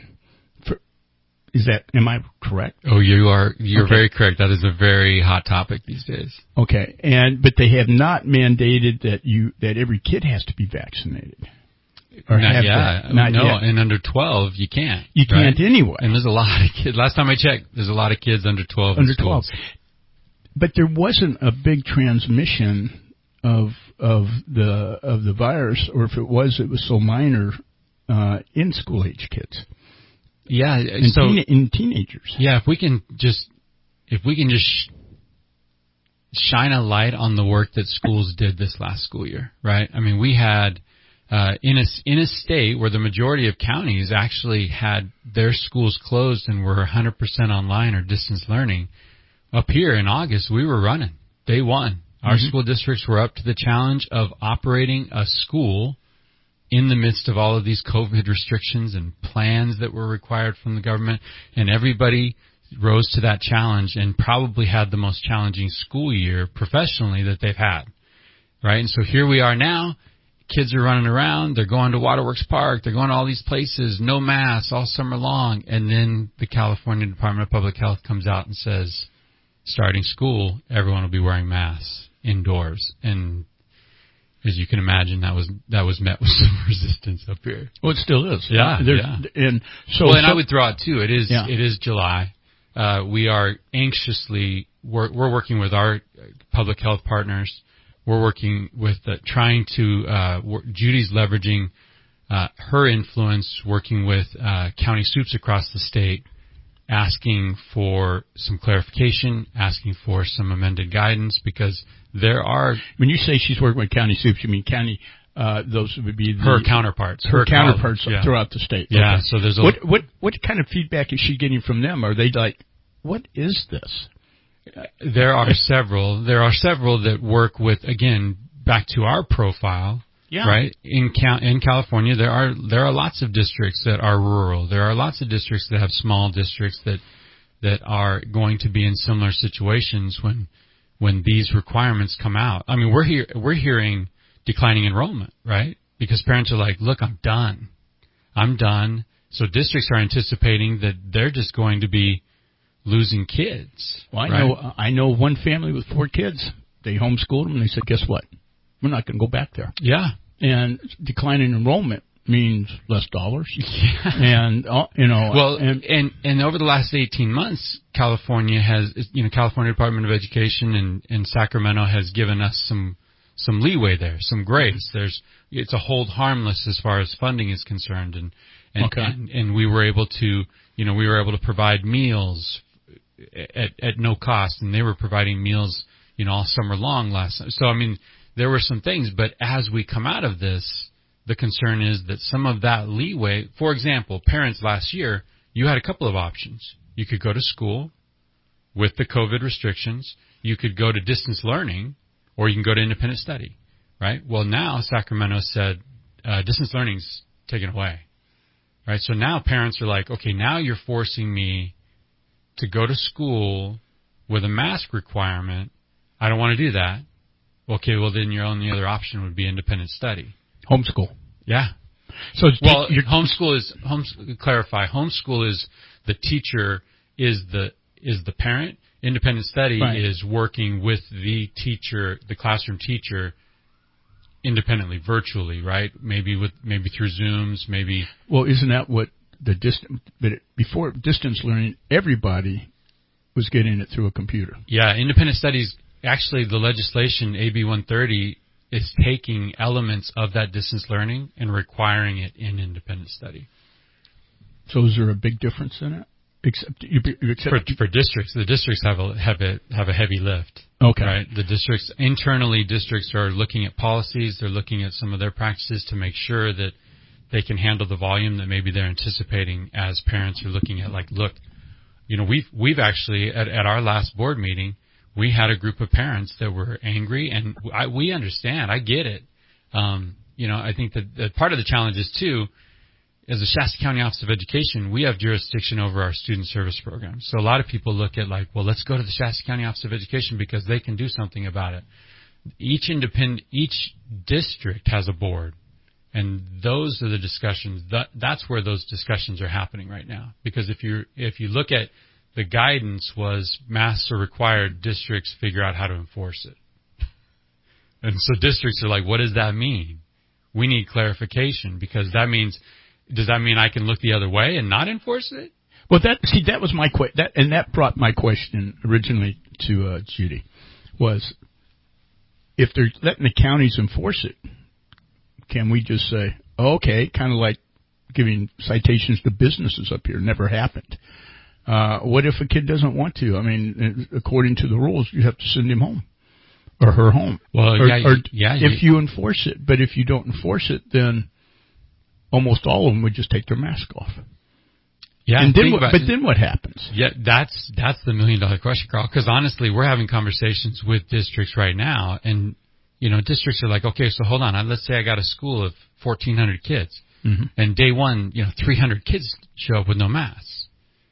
Is that, am I correct? Oh, you are, you're okay. very correct. That is a very hot topic these days. Okay. And, but they have not mandated that you, that every kid has to be vaccinated. Or not, have yeah. that. Not no, yet. and under twelve, you can't. You right? can't anyway. And there's a lot of kids. Last time I checked, there's a lot of kids under twelve Under in schools. twelve. But there wasn't a big transmission of, of the, of the virus, or if it was, it was so minor, uh, in school age kids. Yeah, in, so teen, in teenagers. Yeah, if we can just if we can just sh- shine a light on the work that schools did this last school year, right? I mean, we had uh, in a in a state where the majority of counties actually had their schools closed and were one hundred percent online or distance learning. Up here in August, we were running day one. Our mm-hmm. school districts were up to the challenge of operating a school in the midst of all of these COVID restrictions and plans that were required from the government, and everybody rose to that challenge and probably had the most challenging school year professionally that they've had, right? And so here we are now. Kids are running around. They're going to Waterworks Park. They're going to all these places, no masks all summer long. And then the California Department of Public Health comes out and says, starting school, everyone will be wearing masks indoors. And as you can imagine, that was that was met with some resistance up here. Well, it still is. Yeah, There's, yeah. And so, well, and so, I would throw out too. It is yeah. it is July. Uh, we are anxiously we're, we're working with our public health partners. We're working with uh, trying to. Uh, work, Judy's leveraging uh, her influence, working with uh, county soups across the state, asking for some clarification, asking for some amended guidance, because there are... When you say she's working with county soups, you mean county... Uh, those would be the, her counterparts. Her, her counterparts yeah. throughout the state. Yeah. Okay. So there's a what what what kind of feedback is she getting from them? Are they like, what is this? Uh, there are several. There are several that work with, again, back to our profile. Yeah. Right. In Cal- in California, there are there are lots of districts that are rural. There are lots of districts that have small districts that that are going to be in similar situations when when these requirements come out. I mean, we're here we're hearing declining enrollment, right? Because parents are like, look, I'm done. I'm done. So districts are anticipating that they're just going to be losing kids. Well, I right? know I know one family with four kids. They homeschooled them, and they said, guess what? We're not going to go back there. Yeah. And declining enrollment means less dollars. Yeah. And, uh, you know. Well, and, and, and over the last eighteen months, California has, you know, California Department of Education and, and Sacramento has given us some some leeway there, some grace. There's, it's a hold harmless as far as funding is concerned, and and, okay. and and we were able to, you know, we were able to provide meals at at no cost, and they were providing meals, you know, all summer long last. So I mean, there were some things, but as we come out of this, the concern is that some of that leeway, for example, parents last year, you had a couple of options. You could go to school with the COVID restrictions. You could go to distance learning. Or you can go to independent study, right? Well, now Sacramento said uh, distance learning's taken away, right? So now parents are like, okay, now you're forcing me to go to school with a mask requirement. I don't want to do that. Okay, well, then your only other option would be independent study. Homeschool. Yeah. So well, your homeschool is home. Clarify. Homeschool is the teacher is the is the parent. Independent study right. is working with the teacher, the classroom teacher, independently, virtually, right? Maybe with maybe through Zooms, maybe. Well, isn't that what the distance? But it, before distance learning, everybody was getting it through a computer. Yeah, independent studies. Actually, the legislation A B one thirty is taking elements of that distance learning and requiring it in independent study. So, is there a big difference in it? Except, you, you accept for, for districts, the districts have a have a have a heavy lift. Okay. Right. The districts internally, districts are looking at policies. They're looking at some of their practices to make sure that they can handle the volume that maybe they're anticipating. As parents are looking at, like, look, you know, we've we've actually at, at our last board meeting, we had a group of parents that were angry, and I, we understand. I get it. Um, you know, I think that, that part of the challenge is too. As the Shasta County Office of Education, we have jurisdiction over our student service program. So a lot of people look at like, well, let's go to the Shasta County Office of Education because they can do something about it. Each independent, each district has a board, and those are the discussions. That, that's where those discussions are happening right now. Because if you if you look at the guidance was masks are required, districts figure out how to enforce it. And so districts are like, what does that mean? We need clarification because that means. Does that mean I can look the other way and not enforce it? Well, that see, that was my que- that, and that brought my question originally to uh, Judy, was if they're letting the counties enforce it, can we just say, oh, okay, kind of like giving citations to businesses up here, never happened. Uh, what if a kid doesn't want to? I mean, according to the rules, you have to send him home or her home. Well, or, yeah, or yeah. If you enforce it, but if you don't enforce it, then almost all of them would just take their mask off. Yeah, and then what, but then what happens? Yeah, that's that's the million dollar question, Carl. Because honestly, we're having conversations with districts right now, and you know, districts are like, okay, so hold on. Let's say I got a school of fourteen hundred kids, mm-hmm. and day one, you know, three hundred kids show up with no masks.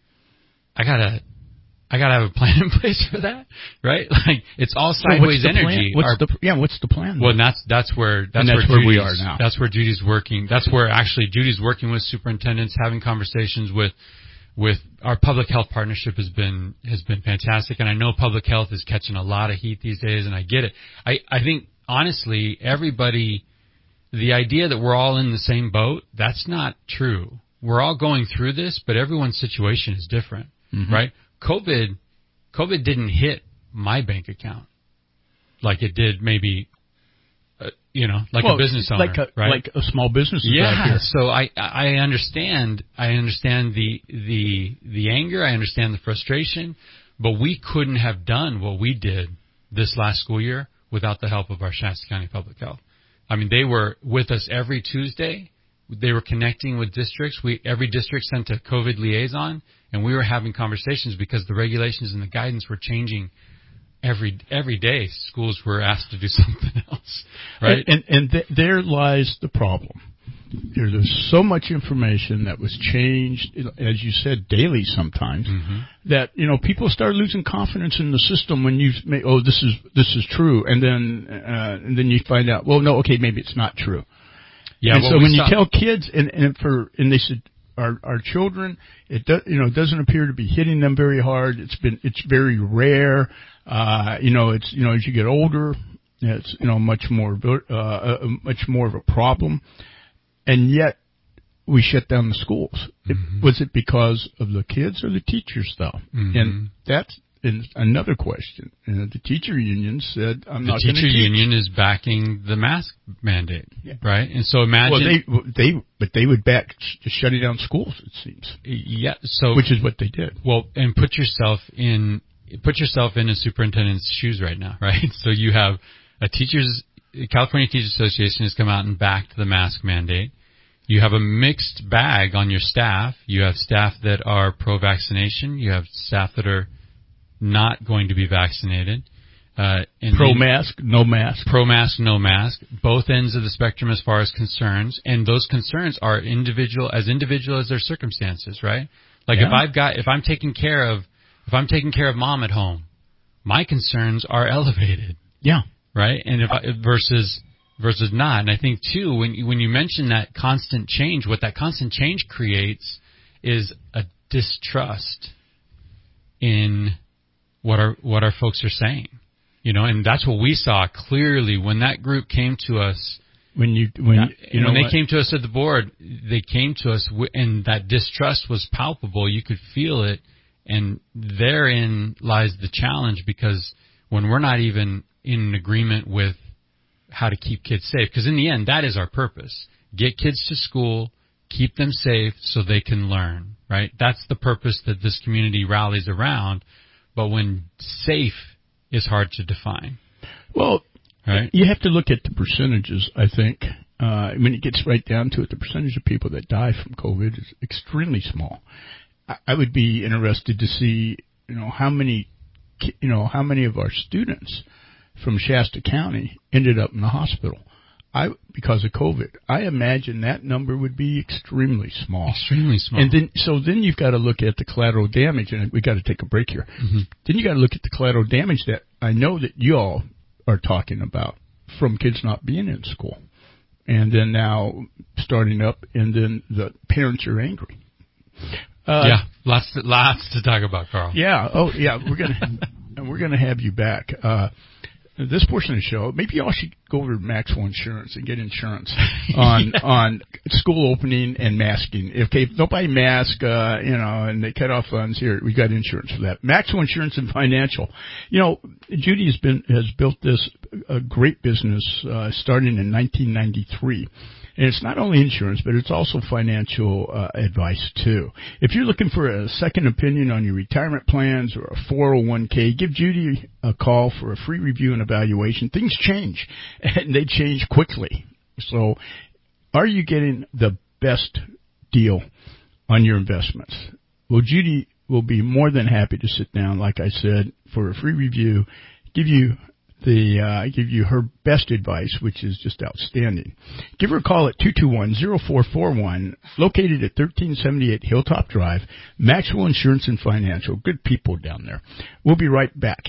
I gotta, I gotta have a plan in place for that, right? Like it's all sideways so what's energy. What's Our, the yeah? What's the plan? Well, and that's that's where that's, and that's where, where we Judy's, are now. That's where Judy's working. That's where actually Judy's working with superintendents, having conversations with with our public health partnership has been has been fantastic. And I know public health is catching a lot of heat these days, and I get it. I I think honestly, everybody, the idea that we're all in the same boat, that's not true. We're all going through this, but everyone's situation is different, mm-hmm. right? COVID, COVID didn't hit my bank account like it did maybe uh, you know, like well, a business owner, like a, right? Like a small business. Yeah. So I, I understand, I understand the, the, the anger. I understand the frustration, but we couldn't have done what we did this last school year without the help of our Shasta County Public Health. I mean, they were with us every Tuesday. They were connecting with districts. We, every district sent a COVID liaison, and we were having conversations because the regulations and the guidance were changing every every day. Schools were asked to do something else, right? And, and, and th- there lies the problem. There's so much information that was changed, as you said, daily sometimes, mm-hmm. that, you know, people start losing confidence in the system when you say, oh, this is this is true, and then uh, and then you find out, well, no, okay, maybe it's not true. Yeah. And well, so when saw- you tell kids, and, and for and they said, our our children, it do, you know doesn't appear to be hitting them very hard. It's been it's very rare. Uh, you know, it's you know as you get older, it's you know much more uh, much more of a problem. And yet, we shut down the schools. It, mm-hmm. Was it because of the kids or the teachers, though? Mm-hmm. And that's another question. And the teacher union said, "I'm the not going to teach." The teacher union is backing the mask mandate, yeah. right? And so imagine, well, they they but they would back just shutting down schools. It seems, yeah. So which is what they did. Well, and put yourself in put yourself in a superintendent's shoes right now, right? So you have a teachers, California Teachers Association has come out and backed the mask mandate. You have a mixed bag on your staff. You have staff that are pro-vaccination. You have staff that are not going to be vaccinated. Uh, and pro-mask, no mask. Pro-mask, no mask. Both ends of the spectrum as far as concerns. And those concerns are individual, as individual as their circumstances, right? Like yeah. if I've got, if I'm taking care of, if I'm taking care of mom at home, my concerns are elevated. Yeah. Right? And if I, versus... versus not. And I think, too, when you, when you mention that constant change, what that constant change creates is a distrust in what our what our folks are saying. You know, and that's what we saw clearly when that group came to us. When you when that, you know when they what? came to us at the board, they came to us w- and that distrust was palpable. You could feel it, and therein lies the challenge, because when we're not even in agreement with how to keep kids safe, because in the end, that is our purpose. Get kids to school, keep them safe so they can learn, right? That's the purpose that this community rallies around. But when safe is hard to define. Well, right? You have to look at the percentages, I think. Uh, when it gets right down to it, the percentage of people that die from COVID is extremely small. I, I would be interested to see, you know, how many, you know, how many of our students from Shasta County ended up in the hospital I because of COVID. I imagine that number would be extremely small. Extremely small. And then, so then you've got to look at the collateral damage, and we got to take a break here. Mm-hmm. Then you got to look at the collateral damage that I know that you all are talking about from kids not being in school, and then now starting up, and then the parents are angry. Uh, yeah, lots to, lots to talk about, Carl. Yeah. Oh, yeah. We're gonna we're gonna have you back. Uh, This portion of the show, maybe y'all should go over to Maxwell Insurance and get insurance on on school opening and masking. If, okay, if nobody mask, uh, you know, and they cut off funds, here we got insurance for that. Maxwell Insurance and Financial. You know, Judy has been has built this a great business uh, starting in nineteen ninety-three. And it's not only insurance, but it's also financial uh, advice, too. If you're looking for a second opinion on your retirement plans or a four oh one k, give Judy a call for a free review and evaluation. Things change, and they change quickly. So are you getting the best deal on your investments? Well, Judy will be more than happy to sit down, like I said, for a free review, give you The uh, give you her best advice, which is just outstanding. Give her a call at two two one, zero four four one, located at thirteen seventy-eight Hilltop Drive, Maxwell Insurance and Financial. Good people down there. We'll be right back.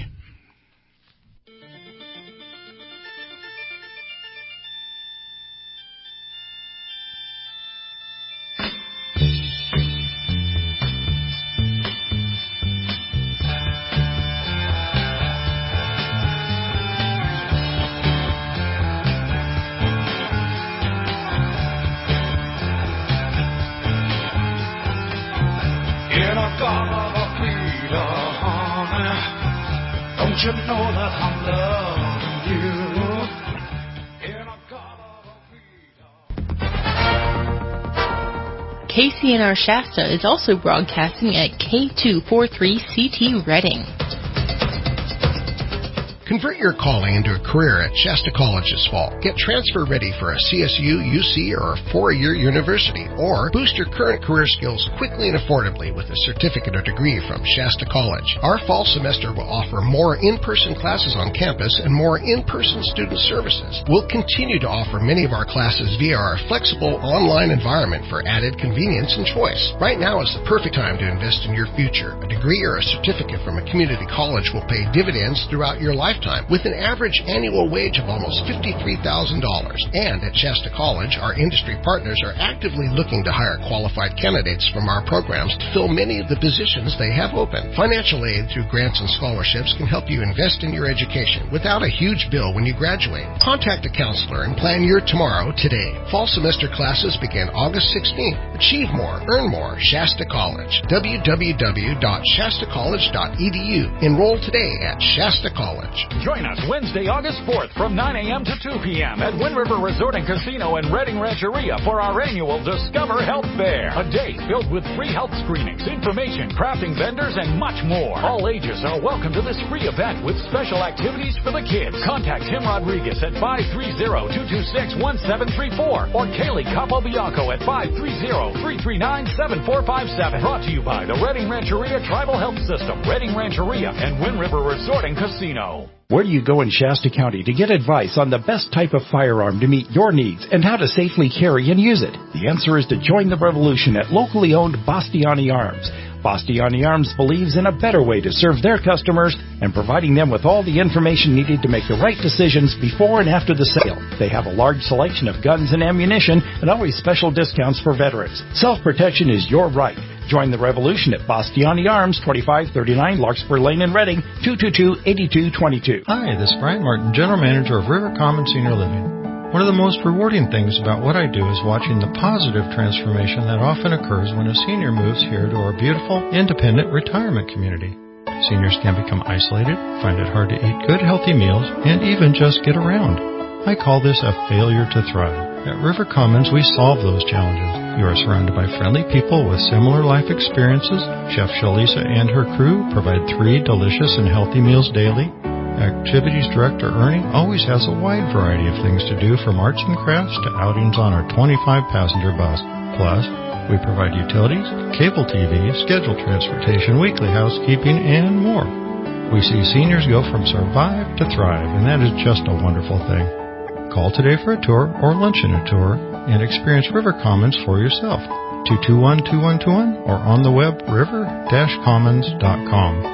K C N R Shasta is also broadcasting at K two forty-three C T Reading. Convert your calling into a career at Shasta College this fall. Get transfer ready for a C S U, U C, or a four-year university. Or boost your current career skills quickly and affordably with a certificate or degree from Shasta College. Our fall semester will offer more in-person classes on campus and more in-person student services. We'll continue to offer many of our classes via our flexible online environment for added convenience and choice. Right now is the perfect time to invest in your future. A degree or a certificate from a community college will pay dividends throughout your life. With an average annual wage of almost fifty-three thousand dollars. And at Shasta College, our industry partners are actively looking to hire qualified candidates from our programs to fill many of the positions they have open. Financial aid through grants and scholarships can help you invest in your education without a huge bill when you graduate. Contact a counselor and plan your tomorrow today. Fall semester classes begin August sixteenth. Achieve more, earn more, Shasta College. w w w dot shasta college dot e d u. Enroll today at Shasta College. Join us Wednesday, August fourth from nine a.m. to two p.m. at Wind River Resort and Casino in Redding Rancheria for our annual Discover Health Fair. A day filled with free health screenings, information, crafting vendors, and much more. All ages are welcome to this free event with special activities for the kids. Contact Tim Rodriguez at five three zero, two two six, one seven three four or Kaylee Capobianco at five three zero, three three nine, seven four five seven. Brought to you by the Redding Rancheria Tribal Health System, Redding Rancheria, and Wind River Resort and Casino. Where do you go in Shasta County to get advice on the best type of firearm to meet your needs and how to safely carry and use it? The answer is to join the revolution at locally owned Bastiani Arms. Bastiani Arms believes in a better way to serve their customers and providing them with all the information needed to make the right decisions before and after the sale. They have a large selection of guns and ammunition and always special discounts for veterans. Self-protection is your right. Join the revolution at Bastiani Arms, twenty-five thirty-nine Larkspur Lane in Reading, two two two, eight two two two. Hi, this is Brian Martin, General Manager of River Common Senior Living. One of the most rewarding things about what I do is watching the positive transformation that often occurs when a senior moves here to our beautiful, independent retirement community. Seniors can become isolated, find it hard to eat good, healthy meals, and even just get around. I call this a failure to thrive. At River Commons, we solve those challenges. You are surrounded by friendly people with similar life experiences. Chef Shalisa and her crew provide three delicious and healthy meals daily. Activities Director Ernie always has a wide variety of things to do, from arts and crafts to outings on our twenty-five passenger bus. Plus, we provide utilities, cable T V, scheduled transportation, weekly housekeeping, and more. We see seniors go from survive to thrive, and that is just a wonderful thing. Call today for a tour or lunch in a tour and experience River Commons for yourself. two two one, two one two one or on the web river dash commons dot com.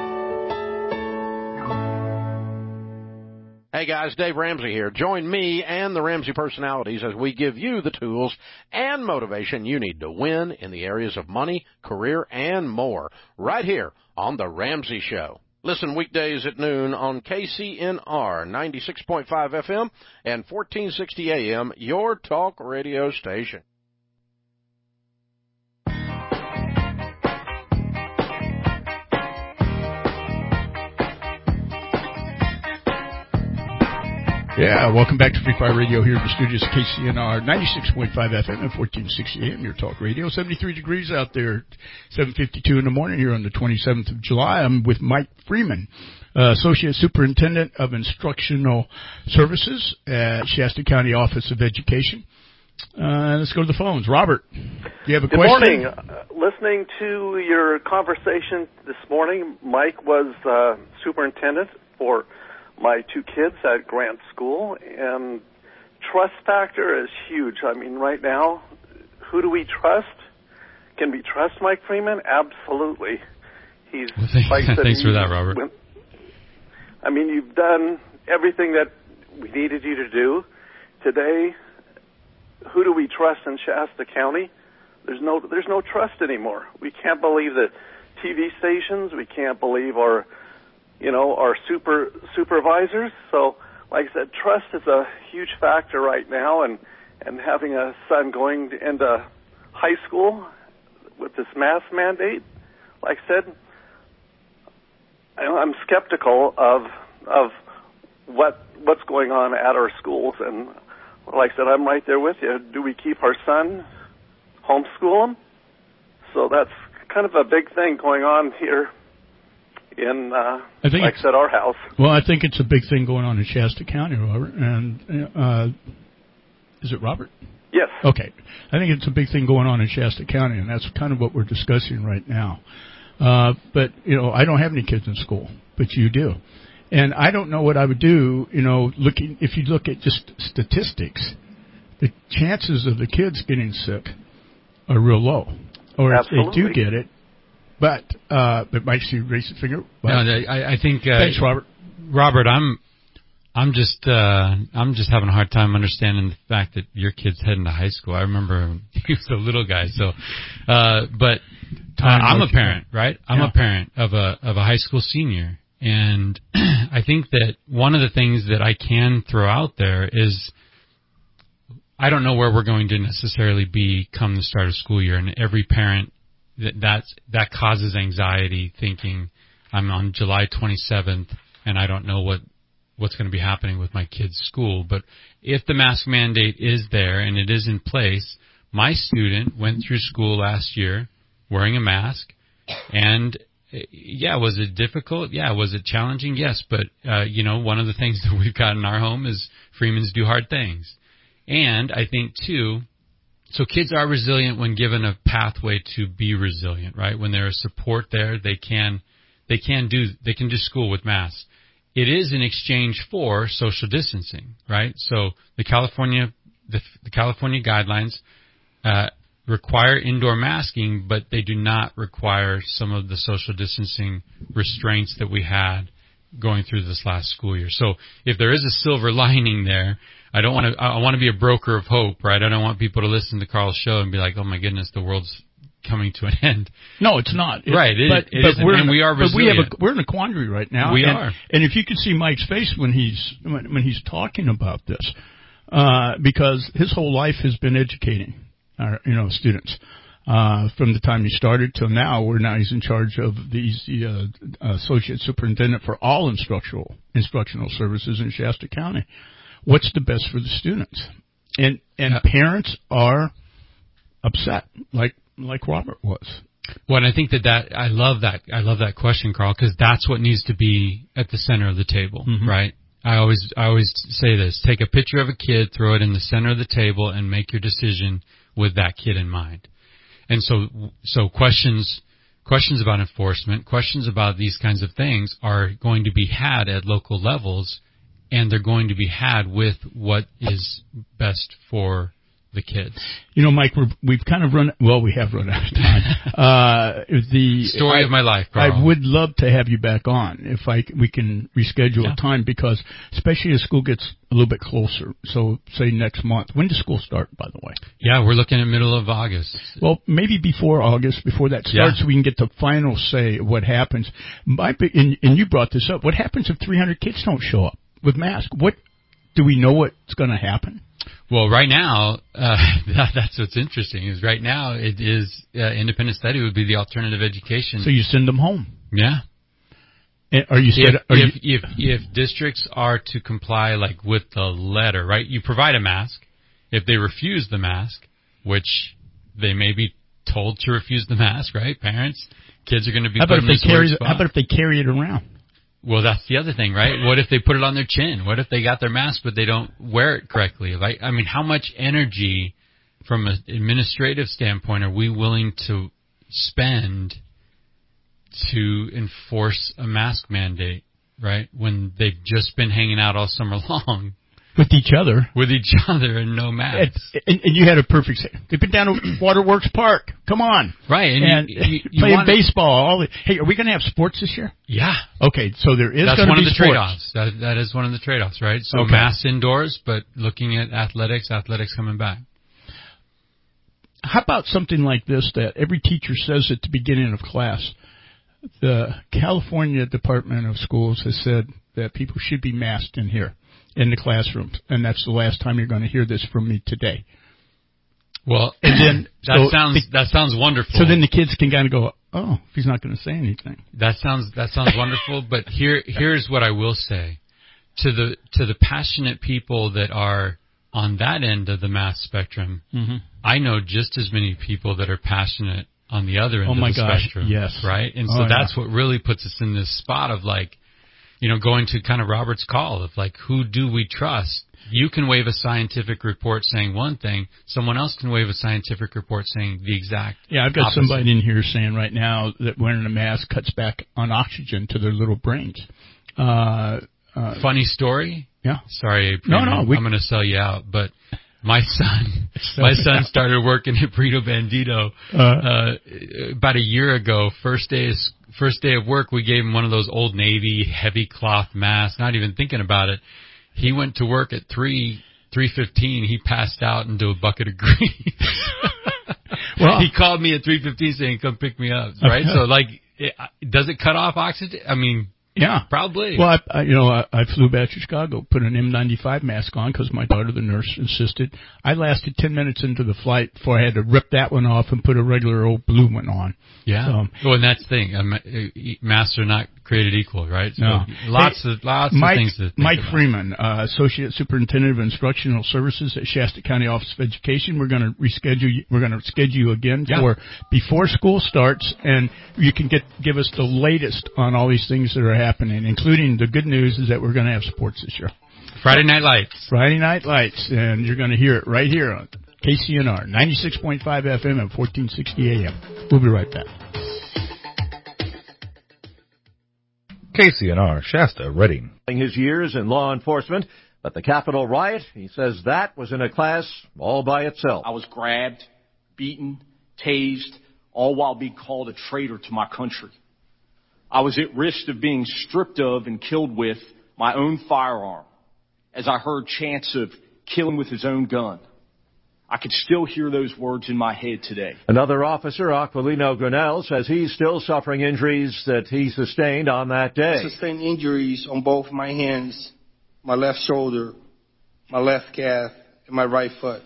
Hey guys, Dave Ramsey here. Join me and the Ramsey personalities as we give you the tools and motivation you need to win in the areas of money, career, and more right here on The Ramsey Show. Listen weekdays at noon on K C N R ninety-six point five F M and fourteen sixty A M, your talk radio station. Yeah, welcome back to Free Fire Radio here in the studios of K C N R ninety-six point five F M and fourteen sixty A M, your talk radio. seventy-three degrees out there, seven fifty-two in the morning here on the twenty-seventh of July. I'm with Mike Freeman, uh, Associate Superintendent of Instructional Services at Shasta County Office of Education. Uh, let's go to the phones. Robert, do you have a Good question? Good morning. Uh, listening to your conversation this morning, Mike was uh, superintendent for my two kids at Grant School, and trust factor is huge. I mean, right now, who do we trust? Can we trust Mike Freeman? Absolutely. He's well, thanks, like I said, thanks for that, Robert. When, I mean, you've done everything that we needed you to do. Today, who do we trust in Shasta County? There's no, there's no trust anymore. We can't believe the T V stations. We can't believe our you know, our super supervisors. So, like I said, trust is a huge factor right now, and, and having a son going into high school with this mask mandate, like I said, I'm skeptical of of what what's going on at our schools, and like I said, I'm right there with you. Do we keep our son, homeschool him? So that's kind of a big thing going on here in, uh, I think like I said, our house. Well, I think it's a big thing going on in Shasta County, Robert. And uh, is it Robert? Yes. Okay. I think it's a big thing going on in Shasta County, and that's kind of what we're discussing right now. Uh, but, you know, I don't have any kids in school, but you do. And I don't know what I would do, you know, looking, if you look at just statistics, the chances of the kids getting sick are real low. Or Absolutely. if they do get it, but, uh, but Mike, you raise your finger? No, I, I think, uh, Thanks, Robert. Robert, I'm, I'm just, uh, I'm just having a hard time understanding the fact that your kid's heading to high school. I remember he was a little guy, so, uh, but, uh, I'm a parent, right? I'm Yeah. a parent of a, of a high school senior. And I think that one of the things that I can throw out there is I don't know where we're going to necessarily be come the start of school year. And every parent, that that's, that causes anxiety thinking I'm on July twenty-seventh and I don't know what, what's going to be happening with my kid's school. But if the mask mandate is there and it is in place, my student went through school last year wearing a mask, and yeah, was it difficult? Yeah. Was it challenging? Yes. But, uh, you know, one of the things that we've got in our home is Freemans do hard things. And I think, too, so kids are resilient when given a pathway to be resilient, right? When there is support there, they can, they can do, they can do school with masks. It is in exchange for social distancing, right? So the California, the, the California guidelines, uh, require indoor masking, but they do not require some of the social distancing restraints that we had going through this last school year. So if there is a silver lining there, I don't want to, I want to be a broker of hope, right? I don't want people to listen to Carl's show and be like, oh my goodness, the world's coming to an end. No, it's not. It, right. It, but it but isn't. we're And we are but we have resilient. a, we're in a quandary right now. We and, are. And if you could see Mike's face when he's, when, when he's talking about this, uh, because his whole life has been educating our, you know, students. Uh, from the time he started till now, where now he's in charge of these, the, uh, associate superintendent for all instructional, instructional services in Shasta County. What's the best for the students? And, and Yeah. parents are upset, like, like Robert was. Well, and I think that that, I love that, I love that question, Carl, because that's what needs to be at the center of the table, Mhm. right? I always, I always say this, take a picture of a kid, throw it in the center of the table, and make your decision with that kid in mind. And so, so questions, questions about enforcement, questions about these kinds of things are going to be had at local levels, and they're going to be had with what is best for the kids. You know, Mike, we're, we've kind of run, well, we have run out of time. uh, the Story I, of my life, Carl. I would love to have you back on if I, we can reschedule Yeah. a time, because especially as school gets a little bit closer. So say next month. When does school start, by the way? Yeah, we're looking at middle of August. Well, maybe before August, before that starts, Yeah. so we can get the final say of what happens. My, and, and you brought this up. What happens if three hundred kids don't show up with masks? What, do we know what's going to happen? Well, right now, uh, that, that's what's interesting is right now it is, uh, independent study would be the alternative education. So you send them home. Yeah. And are you If, set, are if, you, if, if districts are to comply like with the letter, right? You provide a mask. If they refuse the mask, which they may be told to refuse the mask, right? Parents, kids are going to be how put about in if this they carry, weird the, spot. how about if they carry it around? Well, that's the other thing, right? What if they put it on their chin? What if they got their mask but they don't wear it correctly? Like, I mean, how much energy from an administrative standpoint are we willing to spend to enforce a mask mandate, right? When they've just been hanging out all summer long. With each other. With each other and no masks. And, and, and you had a perfect say. They've been down to Waterworks Park. Come on. Right. And, And you, you, you playing wanna, baseball. All the, hey, are we going to have sports this year? Yeah. Okay, so there is That's going to one be of the sports. trade-offs. That, that is one of the trade-offs, right? So Okay. masks indoors, but looking at athletics, athletics coming back. How about something like this that every teacher says at the beginning of class? The California Department of Schools has said that people should be masked in here, in the classrooms, and that's the last time you're going to hear this from me today. Well, and then that so sounds the, that sounds wonderful. So then the kids can kind of go, oh, if he's not going to say anything. That sounds that sounds wonderful. But here here's what I will say to the to the passionate people that are on that end of the mask spectrum. Mm-hmm. I know just as many people that are passionate on the other end oh of my the gosh, spectrum. yes. Right? And oh, so yeah. that's what really puts us in this spot of like, you know, going to kind of Robert's call of like, who do we trust? You can wave a scientific report saying one thing. Someone else can wave a scientific report saying the exact Yeah, I've got opposite. somebody in here saying right now that wearing a mask cuts back on oxygen to their little brains. Uh, uh, Funny story? Yeah. Sorry, no, no, we, I'm going to sell you out, but my son, my son started working at Burrito Bandito uh, uh, about a year ago. First day, of, first day of work, we gave him one of those Old Navy heavy cloth masks. Not even thinking about it. He went to work at three three fifteen. He passed out into a bucket of grease. Well, he called me at three fifteen saying, "Come pick me up." Right? So, like, it, does it cut off oxygen? I mean. Yeah, probably. Well, I, I, you know, I, I flew back to Chicago, put an N ninety-five mask on because my daughter, the nurse, insisted. I lasted ten minutes into the flight before I had to rip that one off and put a regular old blue one on. Yeah. So, well, and that's the thing. Um, masks are not created equal, right? So no. Lots hey, of lots Mike, of things to think Mike about. Freeman, uh, Associate Superintendent of Instructional Services at Shasta County Office of Education. We're going to reschedule. We're going to schedule you again yeah. for before school starts, and you can get give us the latest on all these things that are happening, including. The good news is that we're going to have sports this year. Friday Night Lights. Friday Night Lights, and you're going to hear it right here on K C N R, ninety-six point five F M and fourteen sixty A M. We'll be right back. K C N R, Shasta, Reading. His years in law enforcement, but the Capitol riot, he says that was in a class all by itself. I was grabbed, beaten, tased, all while being called a traitor to my country. I was at risk of being stripped of and killed with my own firearm as I heard chants of killing with his own gun. I could still hear those words in my head today. Another officer, Aquilino Grinnell, says he's still suffering injuries that he sustained on that day. I sustained injuries on both my hands, my left shoulder, my left calf, and my right foot.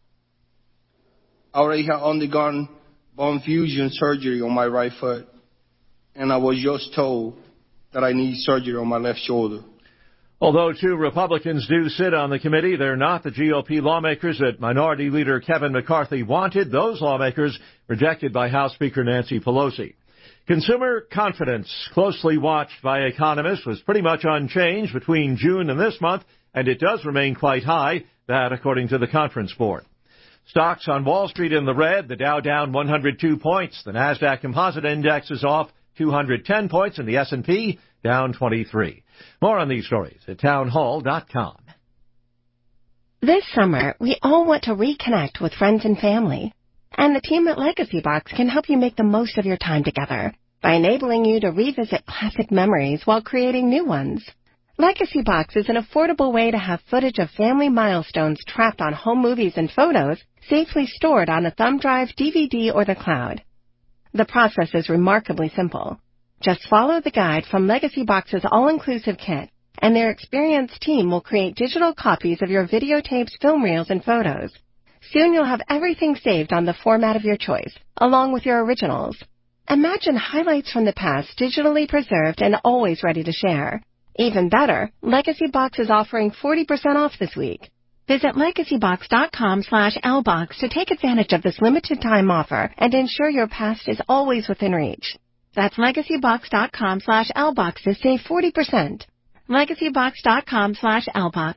I already had undergone bone fusion surgery on my right foot, and I was just told that I need surgery on my left shoulder. Although two Republicans do sit on the committee, they're not the G O P lawmakers that Minority Leader Kevin McCarthy wanted. Those lawmakers rejected by House Speaker Nancy Pelosi. Consumer confidence, closely watched by economists, was pretty much unchanged between June and this month, and it does remain quite high, that according to the Conference Board. Stocks on Wall Street in the red, the Dow down one hundred two points, the NASDAQ Composite Index is off two hundred ten points, and the S and P down twenty-three. More on these stories at townhall dot com. This summer, we all want to reconnect with friends and family. And the team at Legacy Box can help you make the most of your time together by enabling you to revisit classic memories while creating new ones. Legacy Box is an affordable way to have footage of family milestones trapped on home movies and photos safely stored on a thumb drive, D V D, or the cloud. The process is remarkably simple. Just follow the guide from Legacy Box's all-inclusive kit, and their experienced team will create digital copies of your videotapes, film reels, and photos. Soon you'll have everything saved on the format of your choice, along with your originals. Imagine highlights from the past digitally preserved and always ready to share. Even better, Legacy Box is offering forty percent off this week. Visit legacybox.com slash lbox to take advantage of this limited time offer and ensure your past is always within reach. That's legacybox.com slash lbox to save forty percent. legacybox.com slash lbox.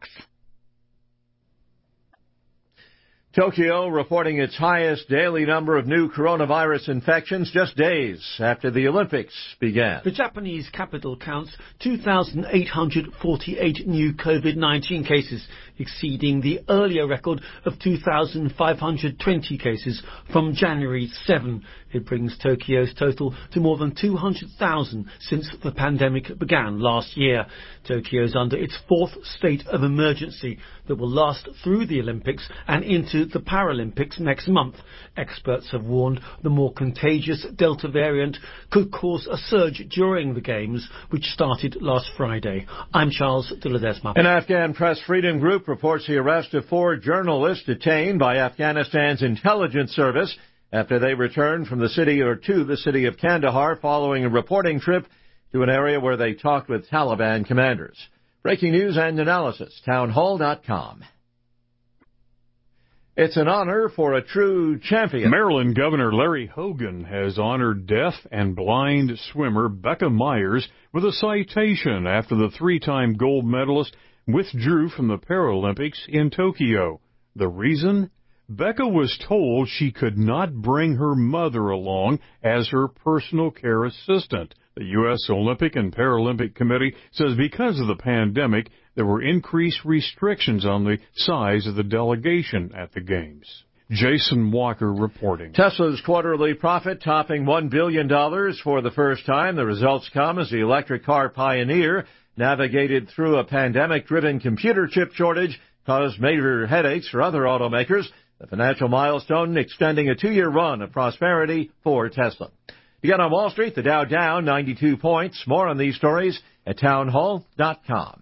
Tokyo reporting its highest daily number of new coronavirus infections just days after the Olympics began. The Japanese capital counts two thousand eight hundred forty-eight new COVID nineteen cases, exceeding the earlier record of two thousand five hundred twenty cases from January seventh. It brings Tokyo's total to more than two hundred thousand since the pandemic began last year. Tokyo is under its fourth state of emergency that will last through the Olympics and into the Paralympics next month. Experts have warned the more contagious Delta variant could cause a surge during the Games, which started last Friday. I'm Charles de Ledesma. An Afghan press freedom group reports the arrest of four journalists detained by Afghanistan's intelligence service after they returned from the city or to the city of Kandahar following a reporting trip to an area where they talked with Taliban commanders. Breaking news and analysis, townhall dot com. It's an honor for a true champion. Maryland Governor Larry Hogan has honored deaf and blind swimmer Becca Myers with a citation after the three-time gold medalist withdrew from the Paralympics in Tokyo. The reason? Becca was told she could not bring her mother along as her personal care assistant. The U S Olympic and Paralympic Committee says because of the pandemic, there were increased restrictions on the size of the delegation at the Games. Jason Walker reporting. Tesla's quarterly profit topping one billion dollars for the first time. The results come as the electric car pioneer navigated through a pandemic-driven computer chip shortage, caused major headaches for other automakers. The financial milestone extending a two-year run of prosperity for Tesla. Again on Wall Street, the Dow down ninety-two points. More on these stories at townhall dot com.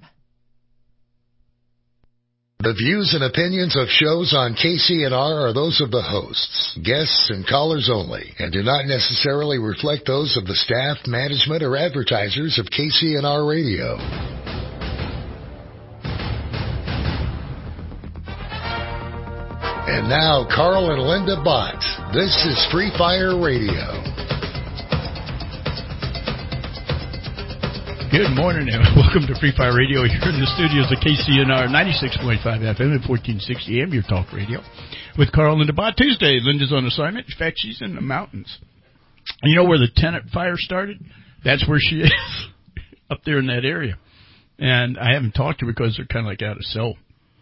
The views and opinions of shows on K C N R are those of the hosts, guests, and callers only, and do not necessarily reflect those of the staff, management, or advertisers of K C N R Radio. And now, Carl and Linda Bott. This is Free Fire Radio. Good morning and welcome to Free Fire Radio here in the studios of K C N R ninety-six point five F M and fourteen sixty A M, your talk radio, with Carl and Linda Bott. Tuesday, Linda's on assignment. In fact, she's in the mountains. You know where the Tenet fire started? That's where she is, up there in that area. And I haven't talked to her because they're kind of like out of cell,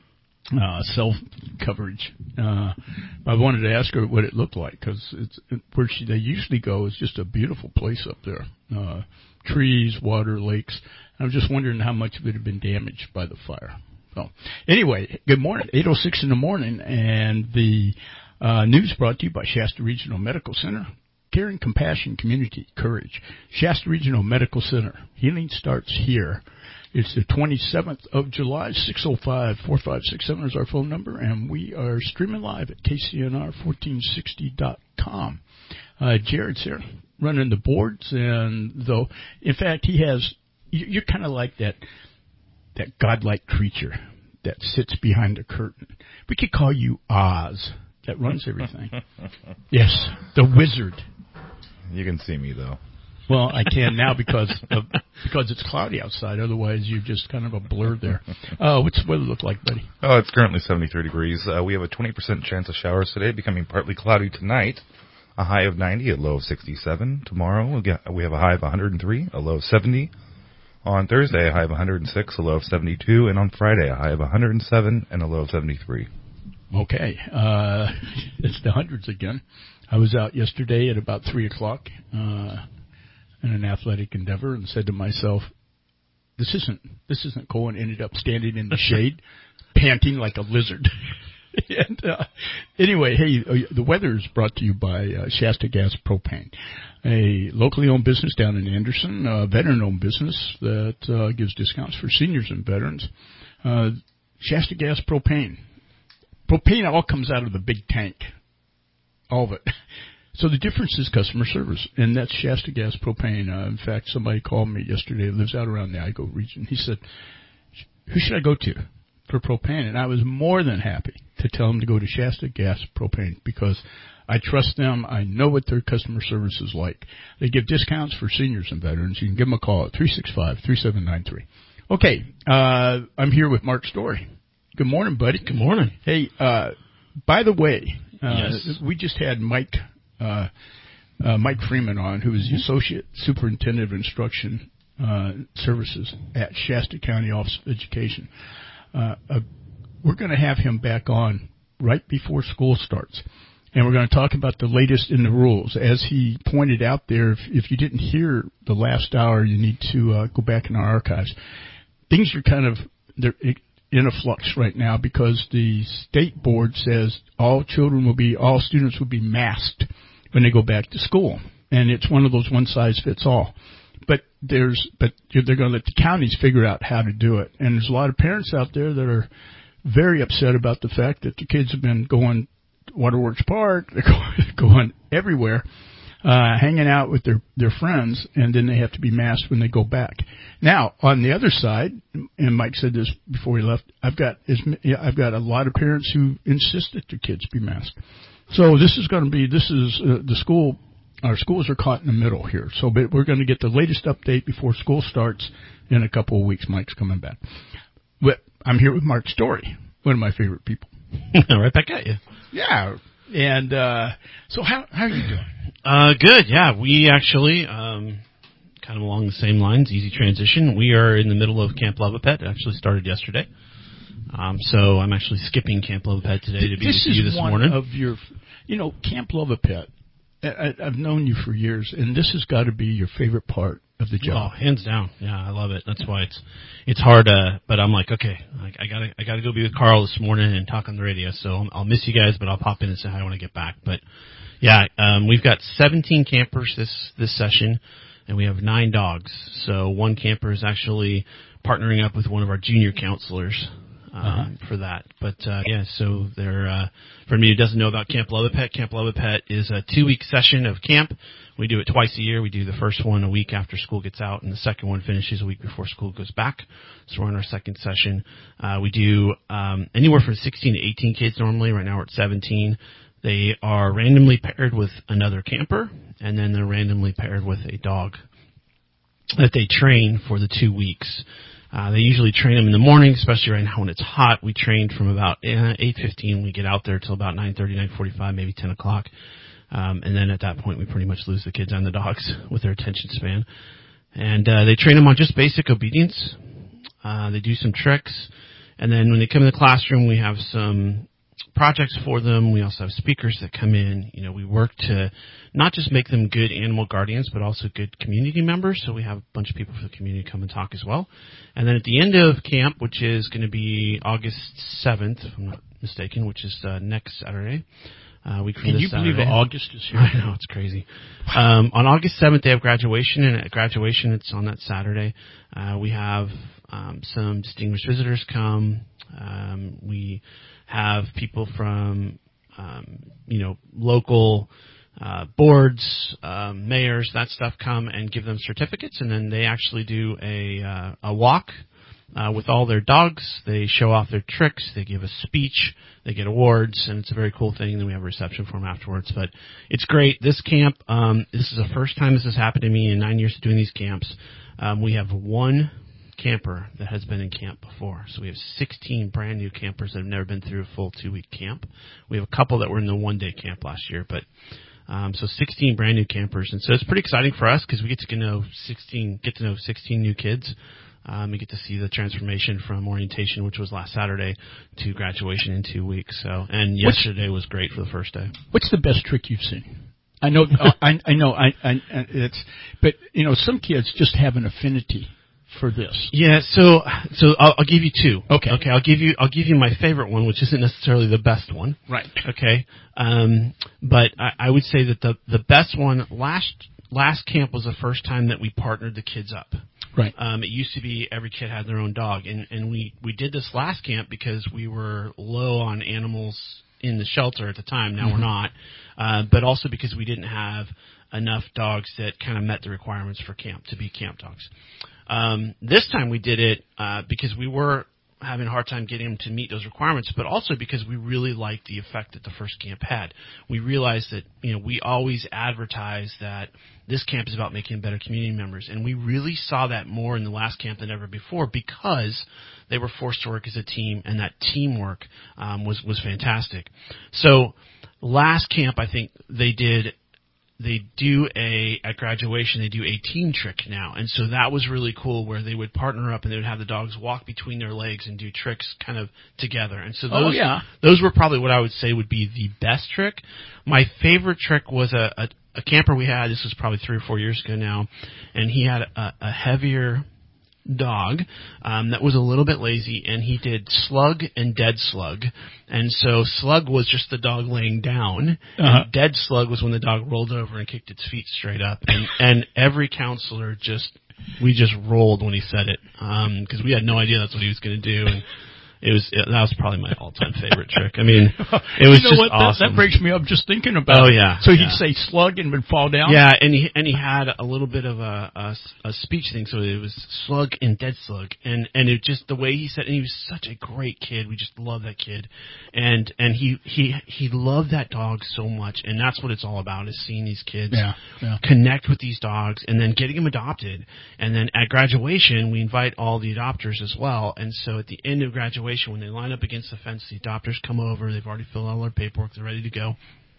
uh, cell coverage. Uh, I wanted to ask her what it looked like because it's where she they usually go is just a beautiful place up there. Uh, trees, water, lakes. I was just wondering how much of it had been damaged by the fire. So, anyway, good morning. eight oh six in the morning, and the uh, news brought to you by Shasta Regional Medical Center. Caring, compassion, community, courage. Shasta Regional Medical Center. Healing starts here. It's the twenty-seventh of July, six oh five, four five six seven is our phone number, and we are streaming live at K C N R fourteen sixty dot com. Uh, Jared's here, running the boards, and though, in fact, he has, you're kind of like that, that godlike creature that sits behind a curtain. We could call you Oz, that runs everything. Yes, the wizard. You can see me, though. Well, I can now because of, because it's cloudy outside. Otherwise, you're just kind of a blur there. Uh, what's the weather look like, buddy? Oh, it's currently seventy-three degrees. Uh, we have a twenty percent chance of showers today, becoming partly cloudy tonight. A high of ninety, a low of sixty-seven. Tomorrow, we'll get, we have a high of one hundred three, a low of seventy. On Thursday, a high of one hundred six, a low of seventy-two. And on Friday, a high of one hundred seven and a low of seventy-three. Okay. Uh, it's the hundreds again. I was out yesterday at about three o'clock. Uh, in an athletic endeavor and said to myself, this isn't, this isn't cool, and ended up standing in the shade, panting like a lizard. and, uh, anyway, hey, uh, the weather is brought to you by, uh, Shasta Gas Propane, a locally owned business down in Anderson, a veteran owned business that, uh, gives discounts for seniors and veterans. Uh, Shasta Gas Propane. Propane all comes out of the big tank. All of it. So the difference is customer service, and that's Shasta Gas Propane. Uh, in fact, somebody called me yesterday who lives out around the Igo region. He said, who should I go to for propane? And I was more than happy to tell him to go to Shasta Gas Propane because I trust them. I know what their customer service is like. They give discounts for seniors and veterans. You can give them a call at three six five, three seven nine three. Okay, uh, I'm here with Mark Story. Good morning, buddy. Good morning. Hey, uh, by the way, uh, yes. we just had Mike... Uh, uh, Mike Freeman on, who is the Associate Superintendent of Instruction uh, Services at Shasta County Office of Education. Uh, uh, we're going to have him back on right before school starts, and we're going to talk about the latest in the rules. As he pointed out there, if, if you didn't hear the last hour, you need to uh, go back in our archives. Things are kind of they're in a flux right now because the state board says all children will be, all students will be masked when they go back to school. And it's one of those one-size-fits-all. But there's, but they're going to let the counties figure out how to do it. And there's a lot of parents out there that are very upset about the fact that the kids have been going to Waterworks Park, they're going, going everywhere. uh, hanging out with their, their friends, and then they have to be masked when they go back. Now, on the other side, and Mike said this before he left, I've got I've got a lot of parents who insist that their kids be masked. So this is going to be, this is uh, the school, our schools are caught in the middle here. So but we're going to get the latest update before school starts in a couple of weeks. Mike's coming back. But I'm here with Mark Story, one of my favorite people. Right back at you. Yeah. And uh, so how how are you doing? Uh, good, yeah. We actually, um, kind of along the same lines, easy transition. We are in the middle of Camp Love-A-Pet. It actually started yesterday. Um, so I'm actually skipping Camp Love-A-Pet today to be this with you this is one morning. Of your, you know, Camp Love-A-Pet. I, I've known you for years, and this has got to be your favorite part of the job. Oh, hands down. Yeah, I love it. That's why it's it's hard. Uh, but I'm like, okay, I, I gotta I gotta go be with Carl this morning and talk on the radio. So I'll, I'll miss you guys, but I'll pop in and say hi when I get back. But yeah, um, we've got seventeen campers this this session, and we have nine dogs. So one camper is actually partnering up with one of our junior counselors. Um, uh-huh. for that. But, uh, yeah, so they're, uh, for anybody who doesn't know about Camp Love-A-Pet, Camp Love-A-Pet is a two-week session of camp. We do it twice a year. We do the first one a week after school gets out, and the second one finishes a week before school goes back. So we're on our second session. Uh, we do, um, anywhere from sixteen to eighteen kids normally. Right now we're at seventeen. They are randomly paired with another camper, and then they're randomly paired with a dog that they train for the two weeks. Uh, they usually train them in the morning, especially right now when it's hot. We trained from about uh, eight fifteen. We get out there till about nine thirty, nine forty-five, maybe ten o'clock. Um, and then at that point, we pretty much lose the kids and the dogs with their attention span. And uh, they train them on just basic obedience. Uh, they do some tricks. And then when they come in the classroom, we have some projects for them. We also have speakers that come in. You know, we work to not just make them good animal guardians, but also good community members. So we have a bunch of people from the community come and talk as well. And then at the end of camp, which is going to be August seventh, if I'm not mistaken, which is uh, next Saturday. Uh, week from Can this you Saturday. believe August is here? I know, it's crazy. Um, on August seventh, they have graduation, and at graduation, it's on that Saturday. Uh, we have um, some distinguished visitors come. Um, we have people from, um, you know, local uh, boards, um, mayors, that stuff come and give them certificates, and then they actually do a uh, a walk uh, with all their dogs. They show off their tricks. They give a speech. They get awards, and it's a very cool thing. Then we have a reception for them afterwards. But it's great. This camp, um, this is the first time this has happened to me in nine years of doing these camps. Um, we have one camper that has been in camp before. So we have sixteen brand new campers that have never been through a full two-week camp. We have a couple that were in the one-day camp last year, but um, so sixteen brand new campers. And so it's pretty exciting for us because we get to know sixteen, get to know sixteen new kids. Um, we get to see the transformation from orientation, which was last Saturday, to graduation in two weeks. So, and yesterday was great for the first day. What's the best trick you've seen? I know, I, I know, I, I, it's, but you know, some kids just have an affinity for this. Yeah, so so I'll, I'll give you two. Okay. Okay, I'll give you I'll give you my favorite one, which isn't necessarily the best one. Right. Okay. Um, but I, I would say that the the best one last last camp was the first time that we partnered the kids up. Right. Um, it used to be every kid had their own dog, and and we we did this last camp because we were low on animals in the shelter at the time. Now mm-hmm. we're not, uh, but also because we didn't have enough dogs that kind of met the requirements for camp to be camp dogs. Um, this time we did it uh, because we were having a hard time getting them to meet those requirements, but also because we really liked the effect that the first camp had. We realized that, you know, we always advertise that this camp is about making better community members, and we really saw that more in the last camp than ever before because they were forced to work as a team, and that teamwork um, was was fantastic. So last camp, I think they did. They do a, at graduation, they do a team trick now. And so that was really cool where they would partner up and they would have the dogs walk between their legs and do tricks kind of together. And so those, oh, yeah. those were probably what I would say would be the best trick. My favorite trick was a, a, a camper we had, this was probably three or four years ago now, and he had a, a heavier dog um, that was a little bit lazy, and he did slug and dead slug. And so slug was just the dog laying down, uh-huh. and dead slug was when the dog rolled over and kicked its feet straight up. And, and every counselor just, we just rolled when he said it because um, we had no idea that's what he was going to do. And It was it, that was probably my all-time favorite trick. I mean, it was you know just what? awesome. That, that breaks me up just thinking about oh, it. yeah. So yeah. he'd say slug and would fall down? Yeah, and he and he had a little bit of a, a, a speech thing, so it was slug and dead slug. And, and it just, the way he said, and he was such a great kid. We just love that kid. And and he, he, he loved that dog so much, and that's what it's all about, is seeing these kids yeah, yeah. connect with these dogs and then getting them adopted. And then at graduation, we invite all the adopters as well. And so at the end of graduation, when they line up against the fence, the adopters come over, they've already filled out all their paperwork, they're ready to go.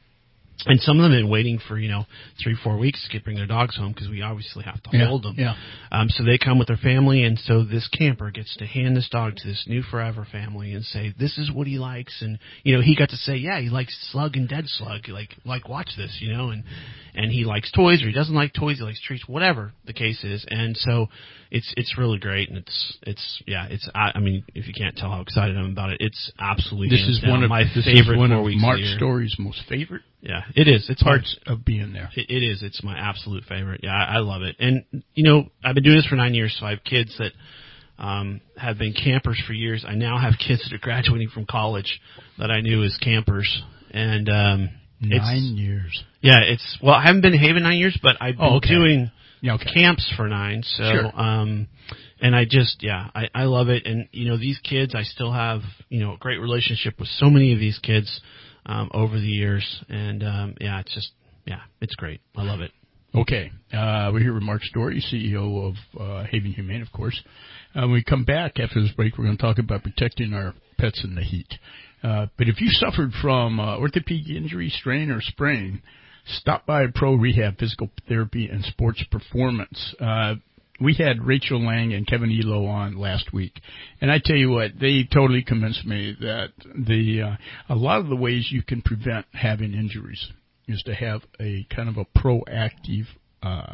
And some of them have been waiting for, you know, three, four weeks to get bring their dogs home because we obviously have to yeah, hold them. Yeah. Um, so they come with their family, and so this camper gets to hand this dog to this new forever family and say, this is what he likes. And, you know, he got to say, yeah, he likes slug and dead slug. Like, like watch this, you know, and, and he likes toys or he doesn't like toys, he likes treats, whatever the case is. And so it's, it's really great. And it's, it's, yeah, it's, I, I mean, if you can't tell how excited I'm about it, it's absolutely this is one of my this favorite is one four of weeks Mark of the year. Story's most favorite. Yeah, it is. It's parts my, of being there. It, it is. It's my absolute favorite. Yeah, I, I love it. And, you know, I've been doing this for nine years, so I have kids that um, have been campers for years. I now have kids that are graduating from college that I knew as campers. And um, Nine it's, years. Yeah, it's, well, I haven't been to Haven nine years, but I've been oh, okay. doing yeah, okay. camps for nine. So, sure. um, and I just, yeah, I, I love it. And, you know, these kids, I still have, you know, a great relationship with so many of these kids um, over the years. And, um, yeah, it's just, yeah, it's great. I love it. Okay. Uh, we're here with Mark Story, C E O of uh, Haven Humane, of course. Uh, when we come back after this break, we're going to talk about protecting our pets in the heat. Uh, but if you suffered from uh, orthopedic injury, strain, or sprain, stop by Pro Rehab Physical Therapy and Sports Performance. Uh, we had Rachel Lang and Kevin Elo on last week, and I tell you what, they totally convinced me that the uh, a lot of the ways you can prevent having injuries is to have a kind of a proactive uh,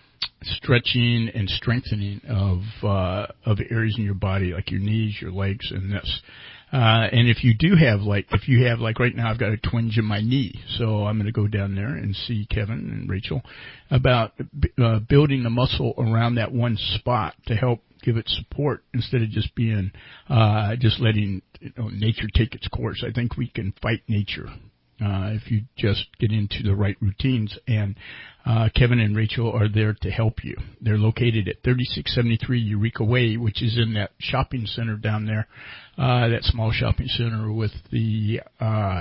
stretching and strengthening of uh, of areas in your body, like your knees, your legs, and this. Uh, and if you do have, like, if you have, like right now I've got a twinge in my knee, so I'm going to go down there and see Kevin and Rachel about uh, building the muscle around that one spot to help give it support instead of just being, uh, just letting you know, nature take its course. I think we can fight nature. Uh, if you just get into the right routines, and uh, Kevin and Rachel are there to help you. They're located at thirty-six seventy-three Eureka Way, which is in that shopping center down there, uh, that small shopping center with the, uh,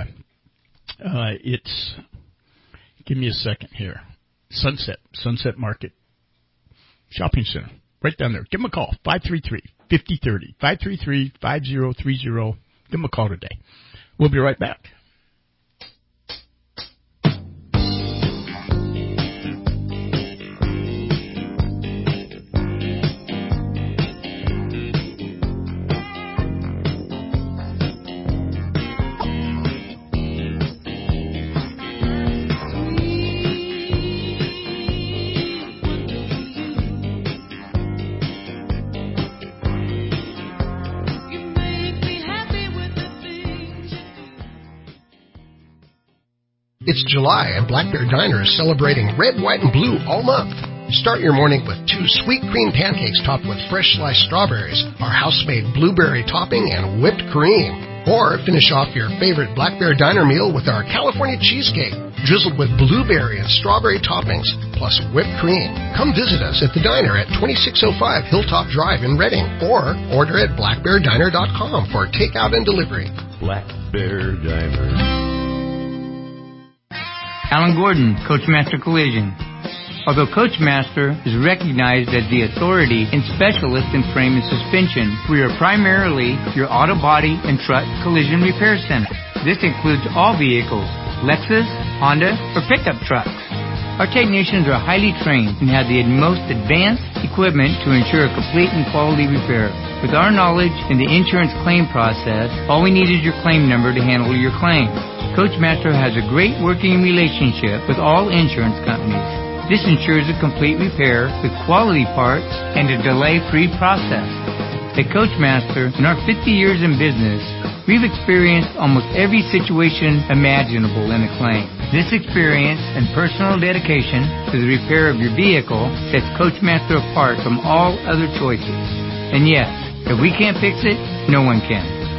uh, it's, give me a second here, Sunset, Sunset Market Shopping Center, right down there. Give them a call, five three three, five zero three zero, five three three, five zero three zero. Give them a call today. We'll be right back. It's July, and Black Bear Diner is celebrating red, white, and blue all month. Start your morning with two sweet cream pancakes topped with fresh sliced strawberries, our house-made blueberry topping, and whipped cream. Or finish off your favorite Black Bear Diner meal with our California cheesecake, drizzled with blueberry and strawberry toppings, plus whipped cream. Come visit us at the diner at twenty-six oh five Hilltop Drive in Redding, or order at black bear diner dot com for takeout and delivery. Black Bear Diner. Alan Gordon, Coachmaster Collision. Although Coachmaster is recognized as the authority and specialist in frame and suspension, we are primarily your auto body and truck collision repair center. This includes all vehicles, Lexus, Honda, or pickup trucks. Our technicians are highly trained and have the most advanced equipment to ensure a complete and quality repair. With our knowledge in the insurance claim process, all we need is your claim number to handle your claim. Coachmaster has a great working relationship with all insurance companies. This ensures a complete repair with quality parts and a delay-free process. At Coachmaster, in our fifty years in business, we've experienced almost every situation imaginable in a claim. This experience and personal dedication to the repair of your vehicle sets Coachmaster apart from all other choices. And yes, if we can't fix it, no one can.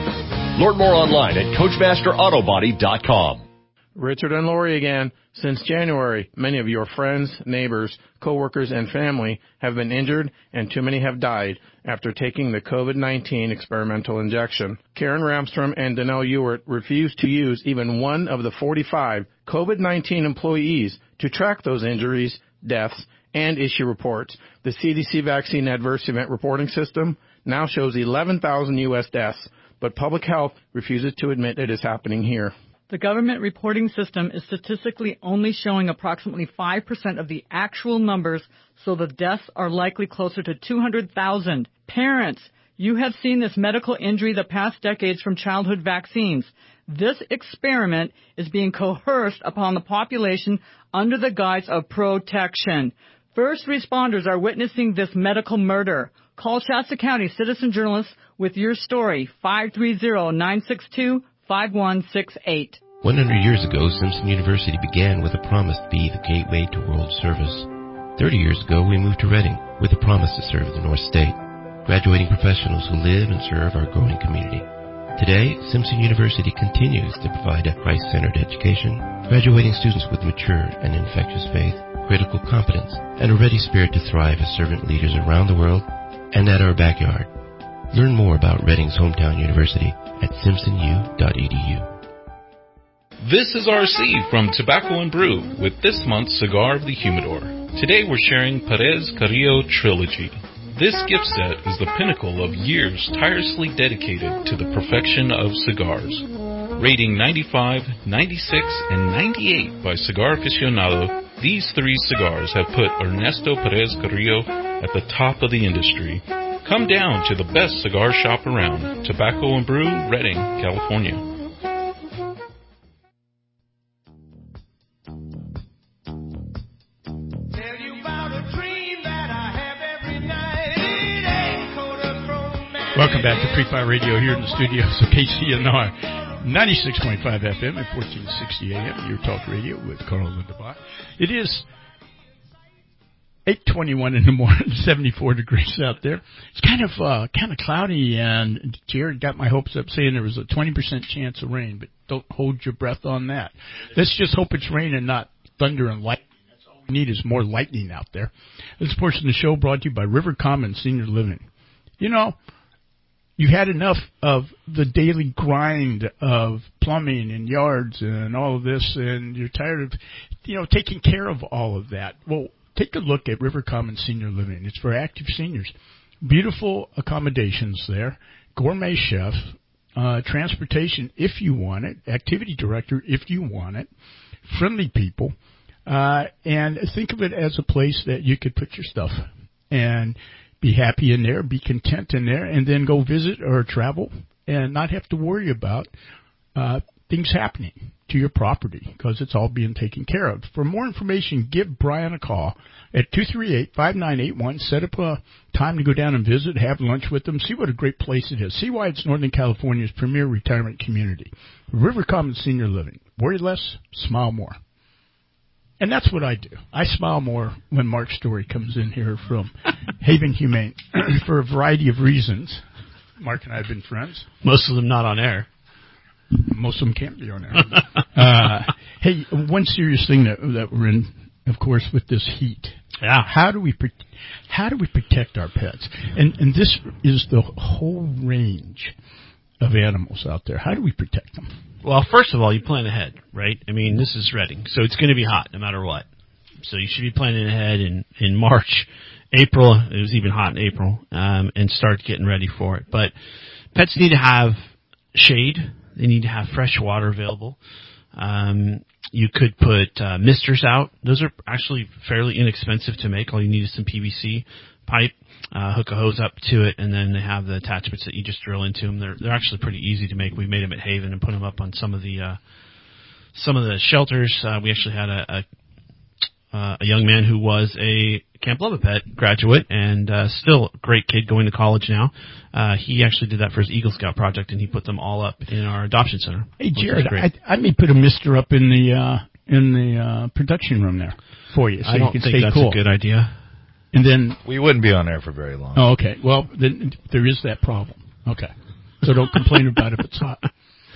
Learn more online at coachmaster auto body dot com. Richard and Lori again. Since January, many of your friends, neighbors, coworkers, and family have been injured, and too many have died after taking the COVID nineteen experimental injection. Karen Ramstrom and Danelle Ewert refused to use even one of the forty-five COVID nineteen employees to track those injuries, deaths, and issue reports. The C D C Vaccine Adverse Event Reporting System now shows eleven thousand U S deaths, but public health refuses to admit it is happening here. The government reporting system is statistically only showing approximately five percent of the actual numbers, so the deaths are likely closer to two hundred thousand. Parents, you have seen this medical injury the past decades from childhood vaccines. This experiment is being coerced upon the population under the guise of protection. First responders are witnessing this medical murder. Call Shasta County citizen journalists with your story, five three zero, nine six two, five one six eight. one hundred years ago, Simpson University began with a promise to be the gateway to world service. thirty years ago, we moved to Reading with a promise to serve the North State, graduating professionals who live and serve our growing community. Today, Simpson University continues to provide a Christ-centered education, graduating students with mature and infectious faith, critical competence, and a ready spirit to thrive as servant leaders around the world and at our backyard. Learn more about Reading's hometown university at simpson u dot e d u. This is R C from Tobacco and Brew with this month's Cigar of the Humidor. Today we're sharing Perez Carrillo Trilogy. This gift set is the pinnacle of years tirelessly dedicated to the perfection of cigars. Rating ninety-five, ninety-six, and ninety-eight by Cigar Aficionado, these three cigars have put Ernesto Perez Carrillo at the top of the industry. Come down to the best cigar shop around, Tobacco and Brew, Redding, California. Welcome back to Pre-Fire Radio here in the studios of K C N R, ninety-six point five F M and fourteen sixty A M, your talk radio with Carl Lindebach. It is eight twenty-one in the morning, seventy-four degrees out there. It's kind of uh, kind of cloudy, and Jared got my hopes up saying there was a twenty percent chance of rain, but don't hold your breath on that. Let's just hope it's rain and not thunder and lightning. That's all we need is more lightning out there. This portion of the show brought to you by River Common Senior Living. You know, you had enough of the daily grind of plumbing and yards and all of this, and you're tired of, you know, taking care of all of that. Well, take a look at River Common Senior Living. It's for active seniors. Beautiful accommodations there, gourmet chef, uh, transportation if you want it, activity director if you want it, friendly people, uh, and think of it as a place that you could put your stuff and be happy in there, be content in there, and then go visit or travel and not have to worry about uh, things happening to your property because it's all being taken care of. For more information, give Brian a call at two three eight, five nine eight one. Set up a time to go down and visit, have lunch with them, see what a great place it is. See why it's Northern California's premier retirement community. River Common Senior Living. Worry less, smile more. And that's what I do. I smile more when Mark Story comes in here from Haven Humane for a variety of reasons. Mark and I have been friends. Most of them not on air. Most of them can't be on air. uh, hey, one serious thing that that we're in, of course, with this heat. Yeah. How do we how do we protect our pets? And and this is the whole range of animals out there. How do we protect them? Well, first of all, you plan ahead, right? I mean, this is Reading, so it's going to be hot no matter what. So you should be planning ahead in, in March, April. It was even hot in April, um, and start getting ready for it. But pets need to have shade. They need to have fresh water available. Um, you could put uh, misters out. Those are actually fairly inexpensive to make. All you need is some P V C pipe, uh, hook a hose up to it, and then they have the attachments that you just drill into them. They're they're actually pretty easy to make. We made them at Haven and put them up on some of the uh, some of the shelters. Uh, we actually had a, a uh, a young man who was a Camp Love a Pet graduate and uh, still a great kid going to college now. Uh, he actually did that for his Eagle Scout project, and he put them all up in our adoption center. Hey, Jared, I, I may put a mister up in the uh, in the uh, production room there for you, so I don't you can think stay that's cool. a good idea. And then we wouldn't be on air for very long. Oh, okay. Well, then there is that problem. Okay. So don't complain about it if it's hot.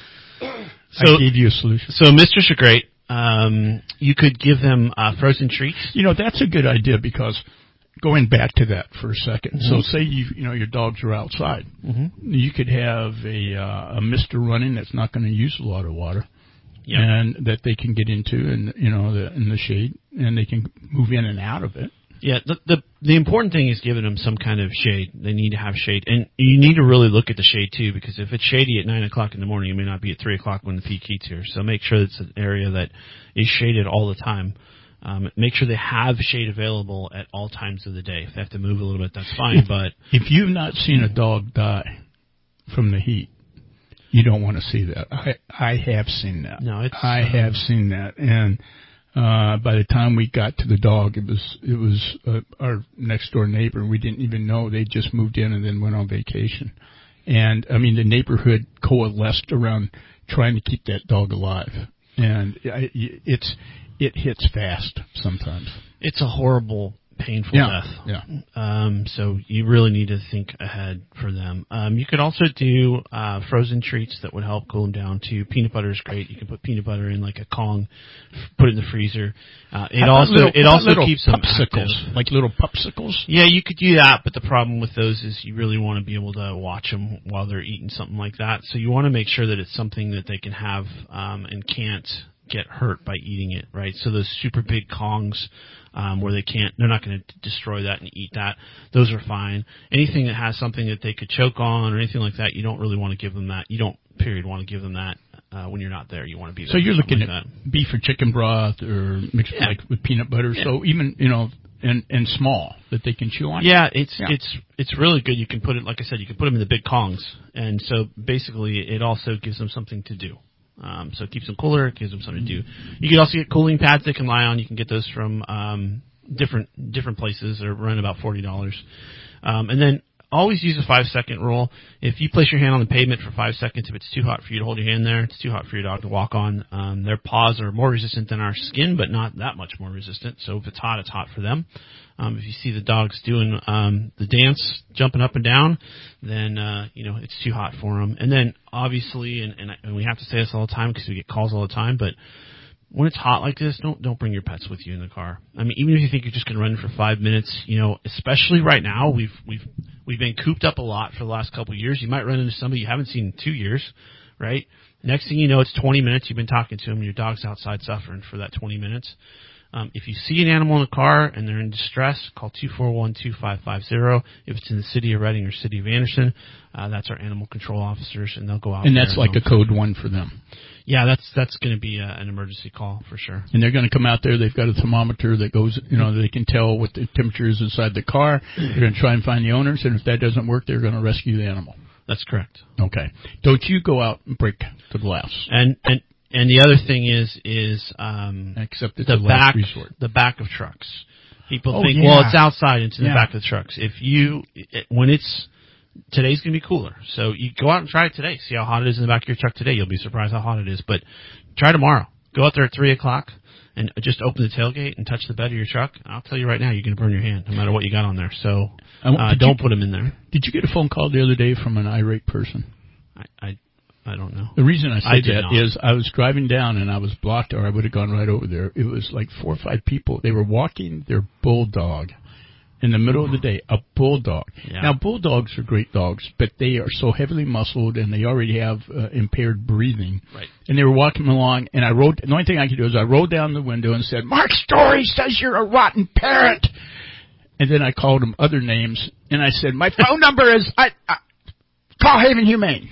So, I gave you a solution. So mistress are great. Um, you could give them uh, frozen treats. You know, that's a good idea because going back to that for a second. Mm-hmm. So say you you know your dogs are outside. Mm-hmm. You could have a uh, a mister running that's not going to use a lot of water. Yep. And that they can get into in you know the in the shade and they can move in and out of it. Yeah, the, the the important thing is giving them some kind of shade. They need to have shade, and you need to really look at the shade too, because if it's shady at nine o'clock in the morning, it may not be at three o'clock when the peak heat's here. So make sure it's an area that is shaded all the time. Um, make sure they have shade available at all times of the day. If they have to move a little bit, that's fine. If, but if you've not seen a dog die from the heat, you don't want to see that. I I have seen that. No, it's, I have um, seen that, and. Uh, by the time we got to the dog, it was it was uh, our next door neighbor. We didn't even know they just moved in and then went on vacation. And I mean, the neighborhood coalesced around trying to keep that dog alive. And it's it hits fast sometimes. It's a horrible, painful yeah, death. Yeah. Um, so you really need to think ahead for them. Um, you could also do uh, frozen treats that would help cool them down too. Peanut butter is great. You can put peanut butter in like a Kong, put it in the freezer. Uh, it also little, it also little keeps them popsicles, active. Like little popsicles. Yeah, you could do that, but the problem with those is you really want to be able to watch them while they're eating something like that. So you want to make sure that it's something that they can have um, and can't get hurt by eating it, right? So those super big Kongs um, where they can't, they're not going to destroy that and eat that. Those are fine. Anything that has something that they could choke on or anything like that, you don't really want to give them that. You don't, period, want to give them that uh, when you're not there. You want to be there. So you're looking like at that. beef or chicken broth or mixed yeah. like with peanut butter. Yeah. So even, you know, and, and small that they can chew on. Yeah, it's yeah. it's it's really good. You can put it, like I said, you can put them in the big Kongs, and so basically it also gives them something to do. Um, so it keeps them cooler, it gives them something to do. You can also get cooling pads they can lie on. You can get those from um, different different places. They're running about forty dollars. Um, and then always use a five-second rule. If you place your hand on the pavement for five seconds, if it's too hot for you to hold your hand there, it's too hot for your dog to walk on. Um, their paws are more resistant than our skin, but not that much more resistant. So if it's hot, it's hot for them. Um, if you see the dogs doing um, the dance, jumping up and down, then uh, you know it's too hot for them. And then obviously, and, and, and we have to say this all the time because we get calls all the time, but when it's hot like this, don't don't bring your pets with you in the car. I mean, even if you think you're just going to run for five minutes, you know, especially right now, we've we've we've been cooped up a lot for the last couple of years. You might run into somebody you haven't seen in two years, right? Next thing you know, it's twenty minutes. You've been talking to them, and your dog's outside suffering for that twenty minutes. Um, if you see an animal in the car and they're in distress, call two four one, two five five zero. If it's in the city of Reading or city of Anderson, uh, that's our animal control officers, and they'll go out. And there that's and like a code one for them. Yeah, that's that's going to be a, an emergency call for sure. And they're going to come out there. They've got a thermometer that goes, you know, they can tell what the temperature is inside the car. They're going to try and find the owners, and if that doesn't work, they're going to rescue the animal. That's correct. Okay. Don't you go out and break the glass. And and and the other thing is is um, except it's the a last back resort. the back of trucks. People oh, think, yeah. well, it's outside. It's in yeah. the back of the trucks. If you it, when it's today's going to be cooler, so you go out and try it today. See how hot it is in the back of your truck today. You'll be surprised how hot it is. But try tomorrow. Go out there at three o'clock and just open the tailgate and touch the bed of your truck. I'll tell you right now, you're going to burn your hand no matter what you got on there. So uh, don't you, put them in there. Did you get a phone call the other day from an irate person? I I, I don't know. The reason I said I that not. is I was driving down and I was blocked, or I would have gone right over there. It was like four or five people. They were walking their bulldog in the middle of the day, a bulldog. Yeah. Now, bulldogs are great dogs, but they are so heavily muscled and they already have uh, impaired breathing. Right. And they were walking along, and I wrote, the only thing I could do is I rolled down the window and said, "Mark Story says you're a rotten parent." And then I called them other names, and I said, "My phone number is, I, I, call Haven Humane."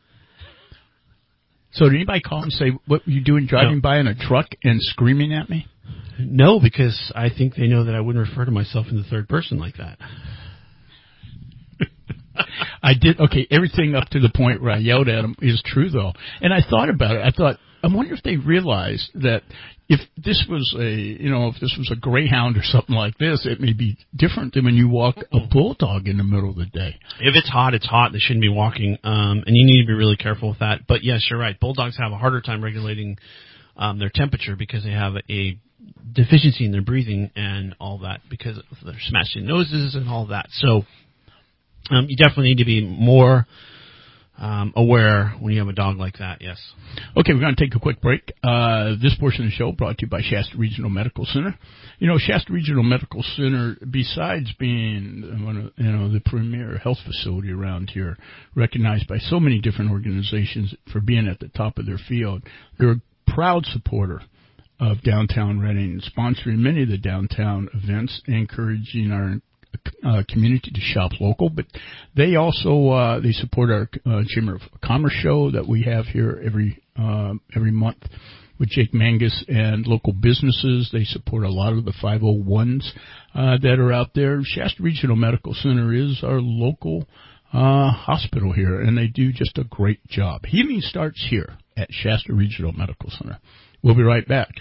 So did anybody call and say, "What were you doing driving no. by in a truck and screaming at me?" No, because I think they know that I wouldn't refer to myself in the third person like that. I did. Okay, everything up to the point where I yelled at them is true, though. And I thought about it. I thought, I wonder if they realize that if this was a, you know, if this was a greyhound or something like this, it may be different than when you walk a bulldog in the middle of the day. If it's hot, it's hot. They shouldn't be walking, um, and you need to be really careful with that. But yes, you're right. Bulldogs have a harder time regulating um, their temperature because they have a deficiency in their breathing and all that because of their smashed in noses and all that. So um, you definitely need to be more um, aware when you have a dog like that. Yes. Okay, we're going to take a quick break. Uh, this portion of the show brought to you by Shasta Regional Medical Center. You know, Shasta Regional Medical Center, besides being one of, you know, the premier health facility around here, recognized by so many different organizations for being at the top of their field, they're a proud supporter of downtown Reading, sponsoring many of the downtown events, encouraging our uh, community to shop local. But they also uh, they support our uh, Chamber of Commerce show that we have here every uh, every month with Jake Mangus and local businesses. They support a lot of the five oh ones uh, that are out there. Shasta Regional Medical Center is our local uh, hospital here, and they do just a great job. Healing starts here at Shasta Regional Medical Center. We'll be right back.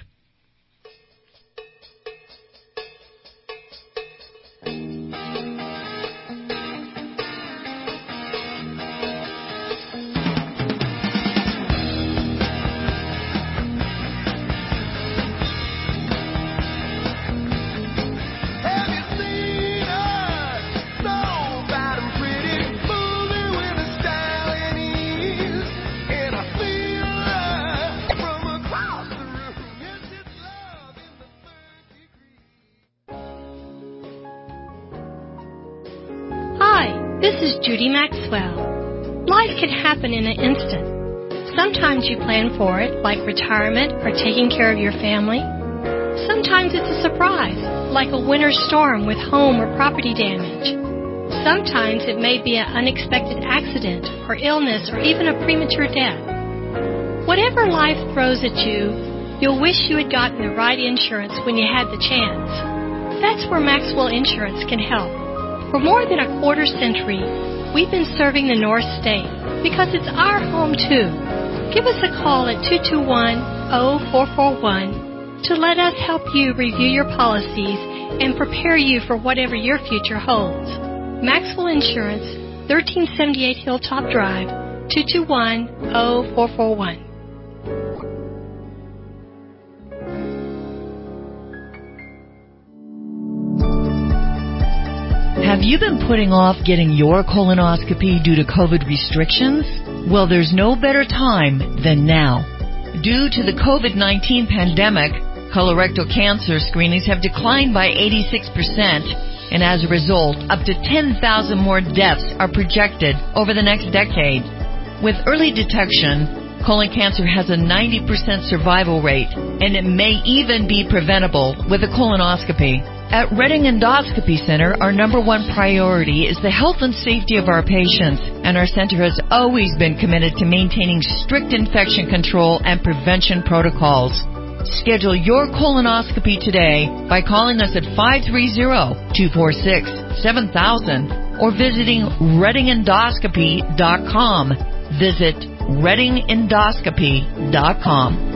Judy Maxwell. Life can happen in an instant. Sometimes you plan for it, like retirement or taking care of your family. Sometimes it's a surprise, like a winter storm with home or property damage. Sometimes it may be an unexpected accident or illness or even a premature death. Whatever life throws at you, you'll wish you had gotten the right insurance when you had the chance. That's where Maxwell Insurance can help. For more than a quarter century, we've been serving the North State because it's our home, too. Give us a call at two two one, oh four four one to let us help you review your policies and prepare you for whatever your future holds. Maxwell Insurance, thirteen seventy-eight Hilltop Drive, two two one, oh four four one. Have you been putting off getting your colonoscopy due to COVID restrictions? Well, there's no better time than now. Due to the COVID nineteen pandemic, colorectal cancer screenings have declined by eighty-six percent, and as a result, up to ten thousand more deaths are projected over the next decade. With early detection, colon cancer has a ninety percent survival rate, and it may even be preventable with a colonoscopy. At Reading Endoscopy Center, our number one priority is the health and safety of our patients, and our center has always been committed to maintaining strict infection control and prevention protocols. Schedule your colonoscopy today by calling us at five three zero, two four six, seven thousand or visiting reading endoscopy dot com. Visit reading endoscopy dot com.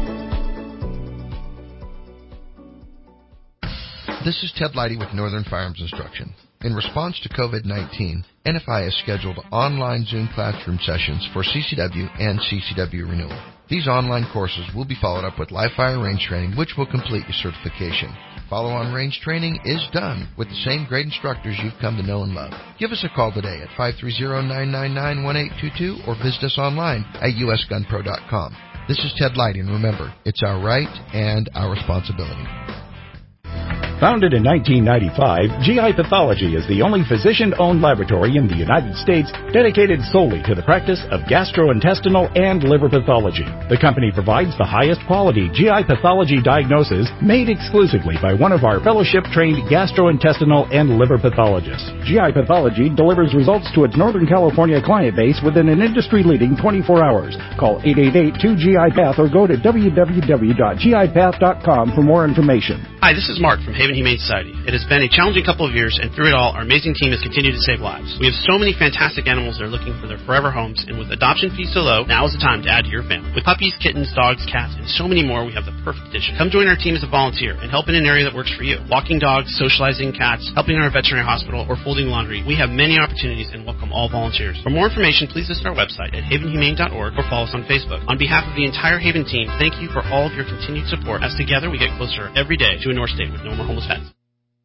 This is Ted Leidy with Northern Firearms Instruction. In response to COVID nineteen, N F I has scheduled online Zoom classroom sessions for C C W and C C W renewal. These online courses will be followed up with live fire range training, which will complete your certification. Follow-on range training is done with the same great instructors you've come to know and love. Give us a call today at five three zero, nine nine nine, one eight two two or visit us online at u s gun pro dot com. This is Ted Leidy, and remember, it's our right and our responsibility. Founded in nineteen ninety-five, G I Pathology is the only physician-owned laboratory in the United States dedicated solely to the practice of gastrointestinal and liver pathology. The company provides the highest quality G I pathology diagnosis made exclusively by one of our fellowship-trained gastrointestinal and liver pathologists. G I Pathology delivers results to its Northern California client base within an industry-leading twenty-four hours. Call eight eight eight, two G I path or go to w w w dot g i path dot com for more information. Hi, this is Mark from Haven Humane Society. It has been a challenging couple of years, and through it all, our amazing team has continued to save lives. We have so many fantastic animals that are looking for their forever homes, and with adoption fees so low, now is the time to add to your family. With puppies, kittens, dogs, cats, and so many more, we have the perfect addition. Come join our team as a volunteer and help in an area that works for you. Walking dogs, socializing cats, helping in our veterinary hospital, or folding laundry. We have many opportunities and welcome all volunteers. For more information, please visit our website at haven humane dot org or follow us on Facebook. On behalf of the entire Haven team, thank you for all of your continued support, as together we get closer every day to a North State with no more homeless pets.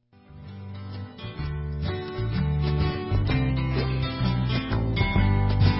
Welcome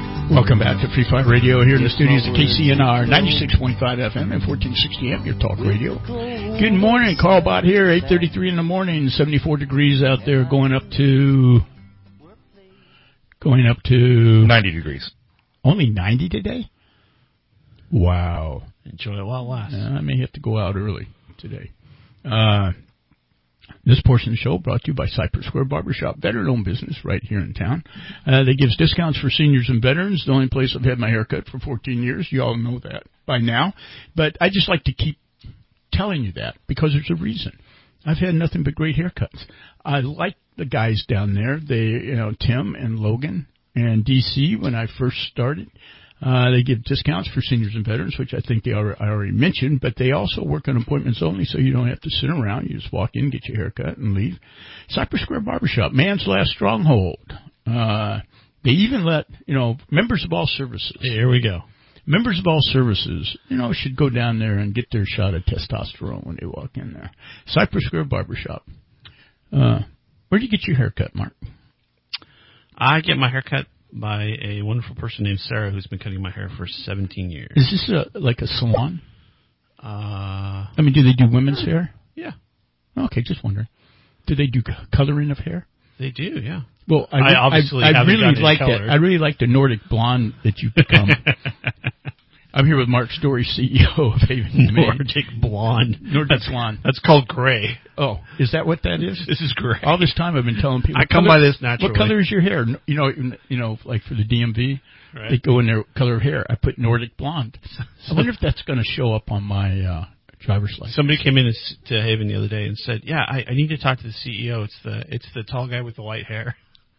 Welcome back to Free Fire Radio here in the studios of K C N R, ninety-six point five F M and fourteen sixty A M, your talk radio. Good morning, Carl Bott here, eight thirty-three in the morning, seventy-four degrees out there, going up to, going up to... ninety degrees. Only ninety today? Wow. Enjoy it while it lasts. Uh, I may have to go out early today. Uh... This portion of the show brought to you by Cypress Square Barbershop, veteran-owned business right here in town. Uh, they gives discounts for seniors and veterans. The only place I've had my hair cut for fourteen years. You all know that by now. But I just like to keep telling you that because there's a reason. I've had nothing but great haircuts. I like the guys down there. They, you know, Tim and Logan and D C when I first started. Uh, they give discounts for seniors and veterans, which I think they are, I already mentioned, but they also work on appointments only, so you don't have to sit around. You just walk in, get your hair cut, and leave. Cypress Square Barbershop, man's last stronghold. Uh, they even let, you know, members of all services. Here we go. Members of all services, you know, should go down there and get their shot of testosterone when they walk in there. Cypress Square Barbershop. Uh, where do you get your hair cut, Mark? I get my hair cut by a wonderful person named Sarah who's been cutting my hair for seventeen years. Is this a, like a salon? Uh, I mean, do they do women's hair? Yeah. Okay, just wondering. Do they do coloring of hair? They do, yeah. Well, I, I obviously I, I haven't really done like color. that. I really like the Nordic blonde that you've become. I'm here with Mark Story, C E O of Haven. Nordic blonde. Nordic that's, blonde. That's called gray. Oh, is that what that is? This is gray. All this time I've been telling people. I come color, by this naturally. What color is your hair? You know, you know, like for the D M V, right. They go in their color of hair. I put Nordic blonde. I wonder if that's going to show up on my uh, driver's license. Somebody came in to Haven the other day and said, "Yeah, I, I need to talk to the C E O. It's the it's the tall guy with the white hair."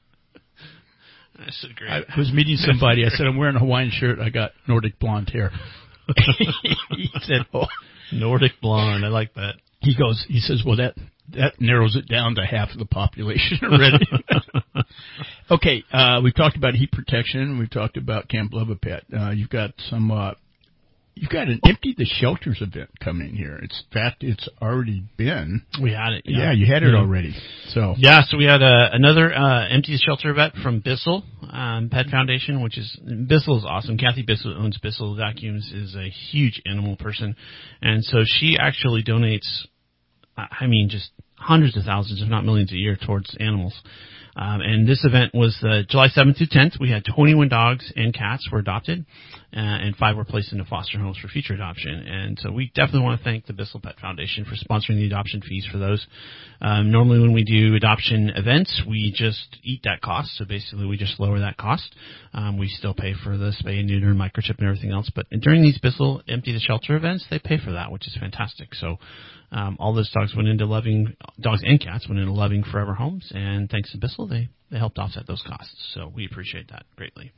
I said, "Great." I was meeting somebody. I said, "I'm wearing a Hawaiian shirt. I got Nordic blonde hair." He said, "Oh, Nordic blonde. I like that." He goes, he says, "Well, that that narrows it down to half of the population already." Okay, uh, we've talked about heat protection. We've talked about Camp Love a Pet. Uh, you've got some. Uh, you've got an Empty the Shelters event coming here. It's in fact, it's already been. We had it. Yeah, yeah you had it yeah. already. So yeah, so we had uh, another uh, Empty the Shelter event from Bissell um, Pet Foundation, which is Bissell is awesome. Kathy Bissell owns Bissell Vacuums, is a huge animal person, and so she actually donates. I mean, just hundreds of thousands, if not millions, a year towards animals. Um, and this event was uh, July seventh through tenth. We had twenty-one dogs and cats were adopted, uh, and five were placed into foster homes for future adoption. And so we definitely want to thank the Bissell Pet Foundation for sponsoring the adoption fees for those. Um, normally when we do adoption events, we just eat that cost. So basically we just lower that cost. Um, we still pay for the spay and neuter and microchip and everything else. But during these Bissell Empty the Shelter events, they pay for that, which is fantastic. So Um, all those dogs went into loving, dogs and cats went into loving forever homes, and thanks to Bissell, they, they helped offset those costs. So we appreciate that greatly.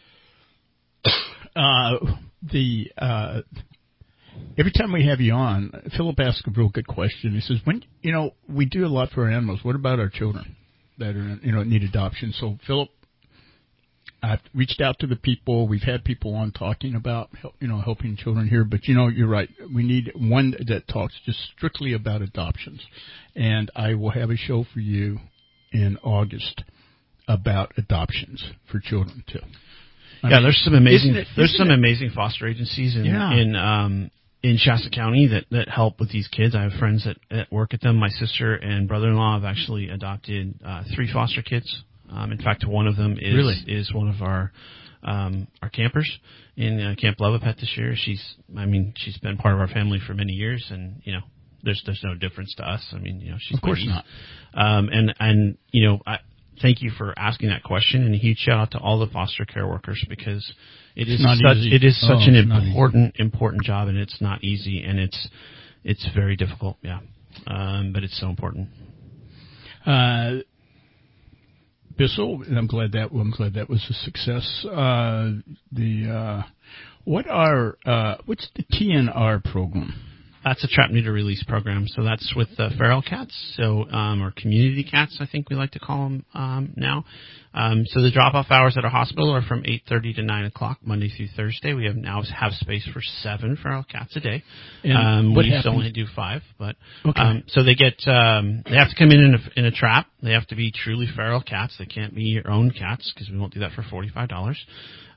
Uh, the, uh, every time we have you on, Philip asks a real good question. He says, when, you know, we do a lot for our animals. What about our children that are, you know, need adoption? So Philip, I've reached out to the people. We've had people on talking about, you know, helping children here. But, you know, you're right. We need one that talks just strictly about adoptions. And I will have a show for you in August about adoptions for children, too. I yeah, mean, there's some amazing it, there's some it? amazing foster agencies in yeah. in um in Shasta County that, that help with these kids. I have friends that, that work at them. My sister and brother-in-law have actually adopted uh, three foster kids. Um, in fact, one of them is really? is one of our um, our campers in uh, Camp Love a Pet this year. She's, I mean, she's been part of our family for many years, and you know, there's there's no difference to us. I mean, you know, she's of course not. Um, and and you know, I thank you for asking that question, and a huge shout out to all the foster care workers because it it's is not such easy. it is such oh, an it's important important job, and it's not easy, and it's it's very difficult. Yeah, um, but it's so important. Uh. Bissell, and I'm glad that I'm glad that was a success. Uh, the uh, what are uh, what's the T N R program? That's a trap neuter release program. So that's with uh, feral cats, so um, or community cats, I think we like to call them um, now. Um, so the drop-off hours at our hospital are from eight thirty to nine o'clock Monday through Thursday. We have now have space for seven feral cats a day. Um, we used to only do five, but okay. um, so they get um, they have to come in in a, in a trap. They have to be truly feral cats. They can't be your own cats because we won't do that for forty-five dollars.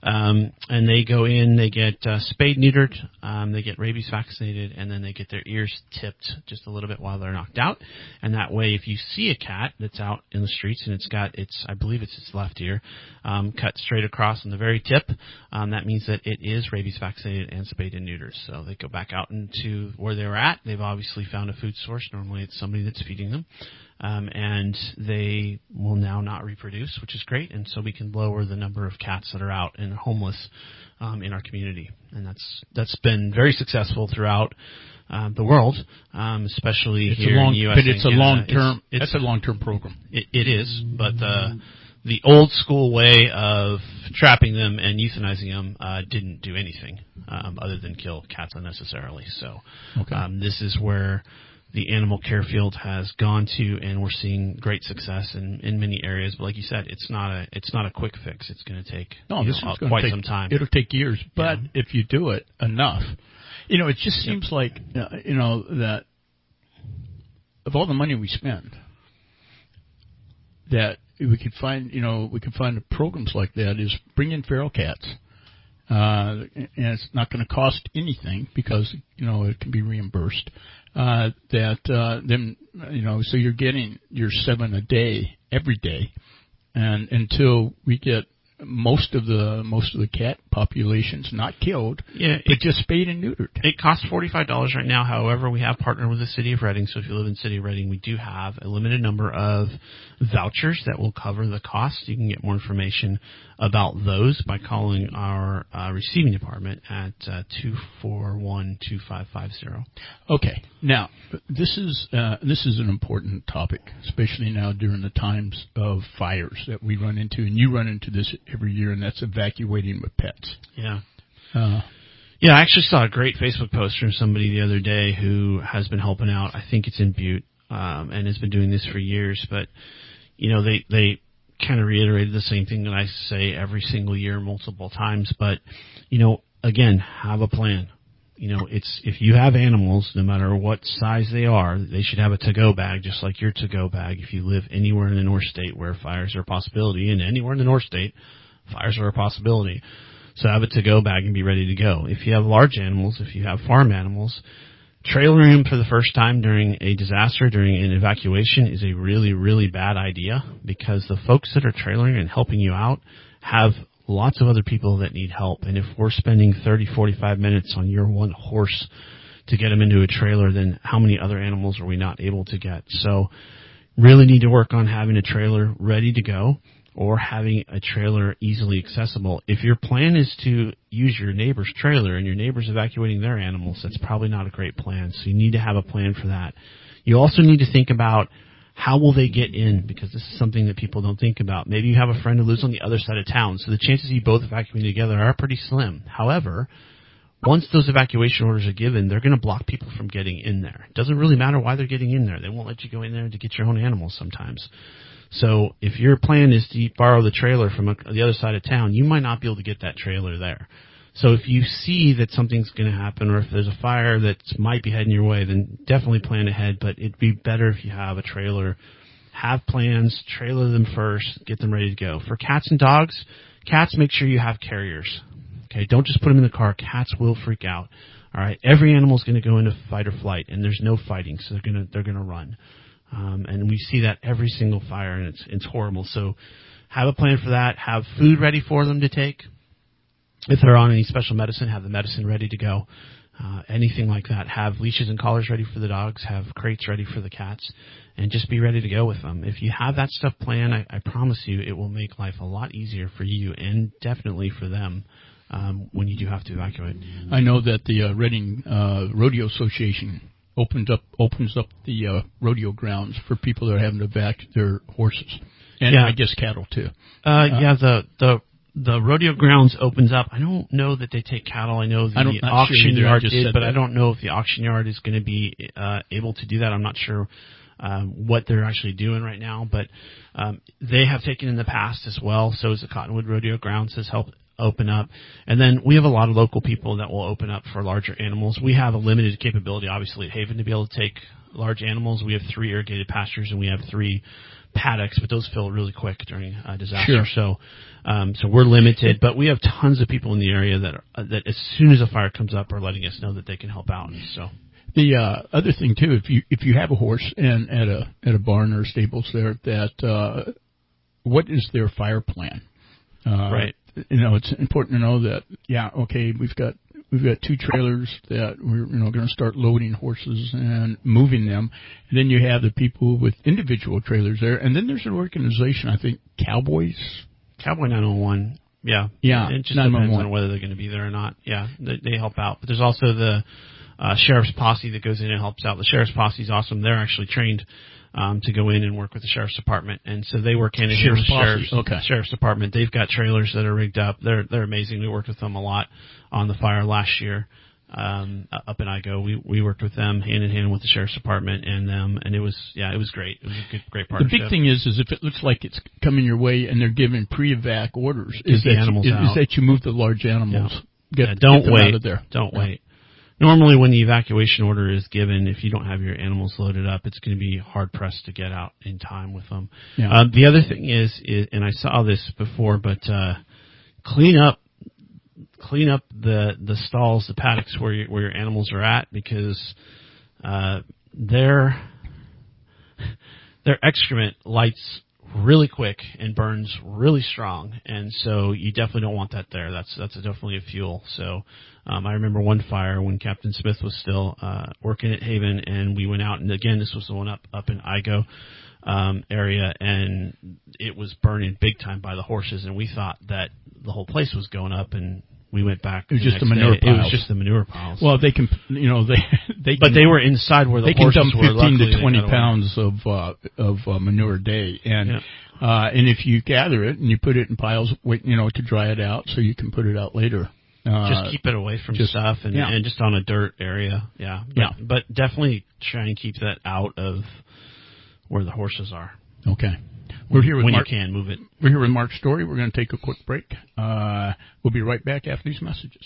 Um, and they go in, they get uh, spayed, neutered, um, they get rabies vaccinated, and then they get their ears tipped just a little bit while they're knocked out. And that way, if you see a cat that's out in the streets and it's got its, I believe it's its left ear, um, cut straight across on the very tip, um, that means that it is rabies vaccinated and spayed and neutered. So they go back out into where they were at. They've obviously found a food source. Normally it's somebody that's feeding them. Um, and they will now not reproduce, which is great. And so we can lower the number of cats that are out and homeless um, in our community. And that's that's been very successful throughout uh, the world, um, especially it's here a long, in the U S But it's a long term. It's, it's, that's a long term program. It, it is, but uh, the old school way of trapping them and euthanizing them uh, didn't do anything um, other than kill cats unnecessarily. So okay. um, this is where the animal care field has gone to, and we're seeing great success in, in many areas. But like you said, it's not a it's not a quick fix. It's going to take no, you this know, is gonna quite take, some time. It'll take years, but yeah. if you do it enough, you know, it just seems yep. like uh, you know that of all the money we spend, that we could find you know we could find programs like that is bring in feral cats. Uh, and it's not going to cost anything because, you know, it can be reimbursed. Uh, that, uh, then, you know, so you're getting your seven a day every day. And until we get most of the, most of the cat populations not killed, yeah, but it, just spayed and neutered. It costs forty-five dollars right now. However, we have partnered with the City of Reading. So if you live in the City of Reading, we do have a limited number of vouchers that will cover the cost. You can get more information about those by calling our uh, receiving department at uh, two four one, two five five zero. Okay. Now, this is uh, this is an important topic, especially now during the times of fires that we run into, and you run into this every year, and that's evacuating with pets. Yeah. Uh, yeah, I actually saw a great Facebook post from somebody the other day who has been helping out. I think it's in Butte, um, and has been doing this for years. But, you know, they, they kind of reiterated the same thing that I say every single year multiple times. But, you know, again, have a plan. You know, it's if you have animals, no matter what size they are, they should have a to-go bag, just like your to-go bag. If you live anywhere in the North State where fires are a possibility, and anywhere in the North State, fires are a possibility. So have a to-go bag and be ready to go. If you have large animals, if you have farm animals, trailering them for the first time during a disaster, during an evacuation, is a really, really bad idea because the folks that are trailering and helping you out have lots of other people that need help. And if we're spending thirty, forty-five minutes on your one horse to get them into a trailer, then how many other animals are we not able to get? So really need to work on having a trailer ready to go or having a trailer easily accessible. If your plan is to use your neighbor's trailer and your neighbor's evacuating their animals, that's probably not a great plan. So you need to have a plan for that. You also need to think about how will they get in, because this is something that people don't think about. Maybe you have a friend who lives on the other side of town, so the chances of you both evacuating together are pretty slim. However, once those evacuation orders are given, they're going to block people from getting in there. It doesn't really matter why they're getting in there. They won't let you go in there to get your own animals sometimes. So if your plan is to borrow the trailer from a, the other side of town, you might not be able to get that trailer there. So if you see that something's going to happen, or if there's a fire that might be heading your way, then definitely plan ahead. But it'd be better if you have a trailer. Have plans, trailer them first, get them ready to go. For cats and dogs, cats, make sure you have carriers. Okay, don't just put them in the car. Cats will freak out. All right, every animal is going to go into fight or flight, and there's no fighting, so they're going to they're going to run. Um, and we see that every single fire, and it's it's horrible. So have a plan for that. Have food ready for them to take. If they're on any special medicine, have the medicine ready to go. Uh, anything like that. Have leashes and collars ready for the dogs. Have crates ready for the cats. And just be ready to go with them. If you have that stuff planned, I, I promise you it will make life a lot easier for you and definitely for them um, when you do have to evacuate. I know that the uh, Reading uh, Rodeo Association opens up opens up the uh, rodeo grounds for people that are having to evacuate their horses. And yeah. I guess cattle, too. Uh, uh, yeah, the... the The rodeo grounds opens up. I don't know that they take cattle. I know the I don't, auction sure yard did, but that. I don't know if the auction yard is going to be uh, able to do that. I'm not sure um, what they're actually doing right now, but um, they have taken in the past as well. So as the Cottonwood Rodeo Grounds has helped open up. And then we have a lot of local people that will open up for larger animals. We have a limited capability, obviously, at Haven to be able to take large animals. We have three irrigated pastures, and we have three paddocks, but those fill really quick during a disaster. Sure. So, um, so we're limited, but we have tons of people in the area that are, that as soon as a fire comes up are letting us know that they can help out. And so. The uh, other thing too, if you if you have a horse and at a at a barn or stables there, that uh, what is their fire plan? Uh, right. You know, it's important to know that. Yeah. Okay. We've got we've got two trailers that we're you know going to start loading horses and moving them. And then you have the people with individual trailers there, and then there's an organization. I think Cowboys. Cowboy nine one one. Yeah. Yeah. It just depends on whether they're going to be there or not. Yeah. They, they help out, but there's also the Uh, sheriff's posse that goes in and helps out. The sheriff's posse is awesome. They're actually trained um, to go in and work with the sheriff's department, and so they work hand in hand with the sheriff's, okay. sheriff's department. They've got trailers that are rigged up. They're they're amazing. We worked with them a lot on the fire last year um, up in Igo. We we worked with them hand in hand with the sheriff's department and them, and it was yeah it was great. It was a good great partnership. The big thing is is if it looks like it's coming your way and they're giving pre-evac orders, Get is the that animals you, out. is that you move the large animals. Yeah. Get, yeah, don't get them wait. out of there. Don't yeah. wait. Normally, when the evacuation order is given, if you don't have your animals loaded up, it's going to be hard-pressed to get out in time with them. Yeah. Uh, the other thing is, is, and I saw this before, but uh, clean up clean up the, the stalls, the paddocks where, you, where your animals are at, because uh, their, their excrement lights really quick and burns really strong, and so you definitely don't want that there. That's that's a definitely a fuel. So um, I remember one fire when Captain Smith was still uh, working at Haven, and we went out, and again, this was the one up up in Igo um, area, and it was burning big time by the horses, and we thought that the whole place was going up, and we went back. It was the just the next manure day. piles. It was just the manure piles. Well, they can, you know, they they. But can, they were inside where the they horses can dump were. fifteen Luckily, to twenty they got away. pounds of uh, of uh, manure a day, and Yeah. uh, and if you gather it and you put it in piles, wait, you know, to dry it out, so you can put it out later. Uh, Just keep it away from just, stuff and, yeah. and just on a dirt area. Yeah. But, Yeah. But definitely try and keep that out of where the horses are. Okay. We're here with when Mark. you can move it. We're here with Mark Story. We're going to take a quick break. Uh, we'll be right back after these messages.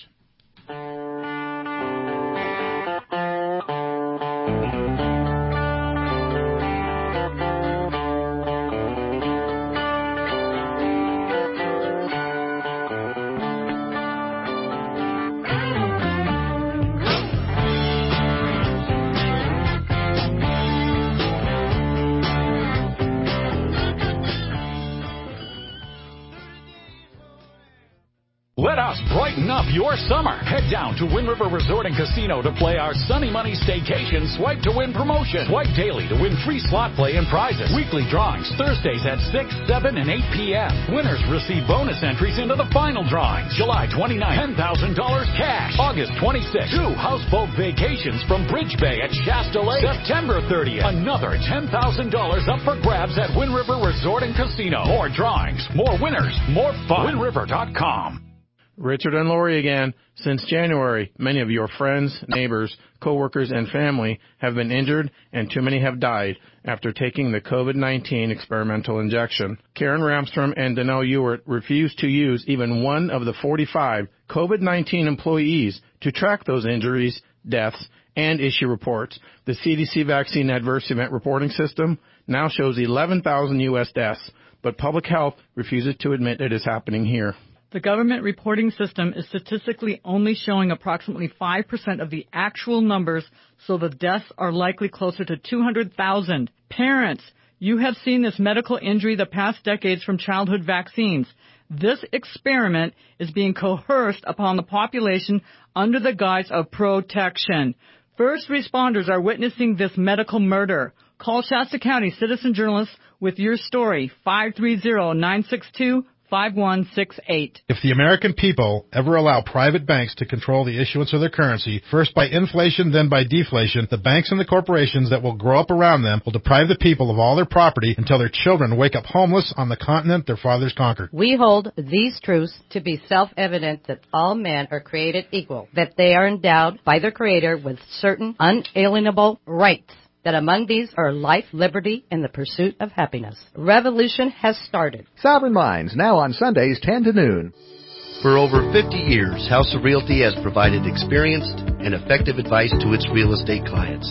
Let us brighten up your summer. Head down to Wind River Resort and Casino to play our Sunny Money Staycation Swipe to Win promotion. Swipe daily to win free slot play and prizes. Weekly drawings Thursdays at six, seven, and eight p.m. Winners receive bonus entries into the final drawings. July twenty-ninth, ten thousand dollars cash. August twenty-sixth, two houseboat vacations from Bridge Bay at Shasta Lake. September thirtieth, another ten thousand dollars up for grabs at Wind River Resort and Casino. More drawings, more winners, more fun. Wind River dot com. Richard and Lori again. Since January, many of your friends, neighbors, coworkers, and family have been injured, and too many have died after taking the COVID nineteen experimental injection. Karen Ramstrom and Danelle Ewert refused to use even one of the forty-five COVID nineteen employees to track those injuries, deaths, and issue reports. The C D C Vaccine Adverse Event Reporting System now shows eleven thousand U S deaths, but public health refuses to admit it is happening here. The government reporting system is statistically only showing approximately five percent of the actual numbers, so the deaths are likely closer to two hundred thousand. Parents, you have seen this medical injury the past decades from childhood vaccines. This experiment is being coerced upon the population under the guise of protection. First responders are witnessing this medical murder. Call Shasta County citizen journalists with your story, five three zero, nine six two, five one six eight. If the American people ever allow private banks to control the issuance of their currency, first by inflation, then by deflation, the banks and the corporations that will grow up around them will deprive the people of all their property until their children wake up homeless on the continent their fathers conquered. We hold these truths to be self-evident that all men are created equal, that they are endowed by their Creator with certain unalienable rights, that among these are life, liberty, and the pursuit of happiness. Revolution has started. Sovereign Minds, now on Sundays, ten to noon. For over fifty years, House of Realty has provided experienced and effective advice to its real estate clients.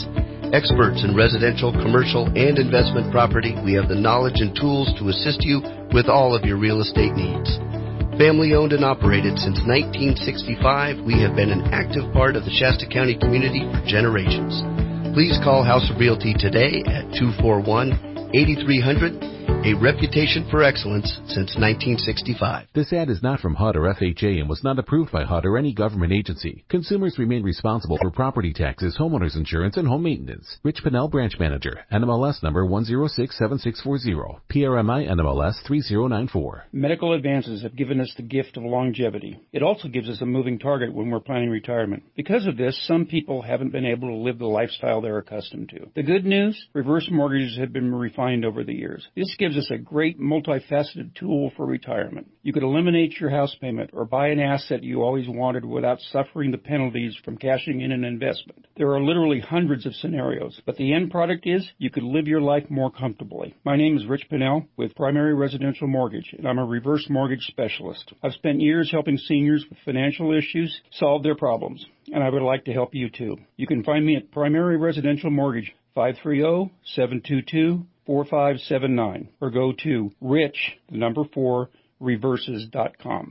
Experts in residential, commercial, and investment property, we have the knowledge and tools to assist you with all of your real estate needs. Family owned and operated since nineteen sixty-five, we have been an active part of the Shasta County community for generations. Please call House of Realty today at two four one, eight three zero zero, a reputation for excellence since nineteen sixty-five. This ad is not from H U D or F H A and was not approved by H U D or any government agency. Consumers remain responsible for property taxes, homeowners insurance, and home maintenance. Rich Pinnell, Branch Manager, N M L S number one zero six seven six four zero, P R M I N M L S three zero nine four. Medical advances have given us the gift of longevity. It also gives us a moving target when we're planning retirement. Because of this, some people haven't been able to live the lifestyle they're accustomed to. The good news? Reverse mortgages have been refined over the years. This gives us a great multifaceted tool for retirement. You could eliminate your house payment or buy an asset you always wanted without suffering the penalties from cashing in an investment. There are literally hundreds of scenarios, but the end product is you could live your life more comfortably. My name is Rich Pinnell with Primary Residential Mortgage, and I'm a reverse mortgage specialist. I've spent years helping seniors with financial issues solve their problems, and I would like to help you too. You can find me at Primary Residential Mortgage, five three zero, seven two two, four five seven nine, or go to rich, the number four, reverses dot com.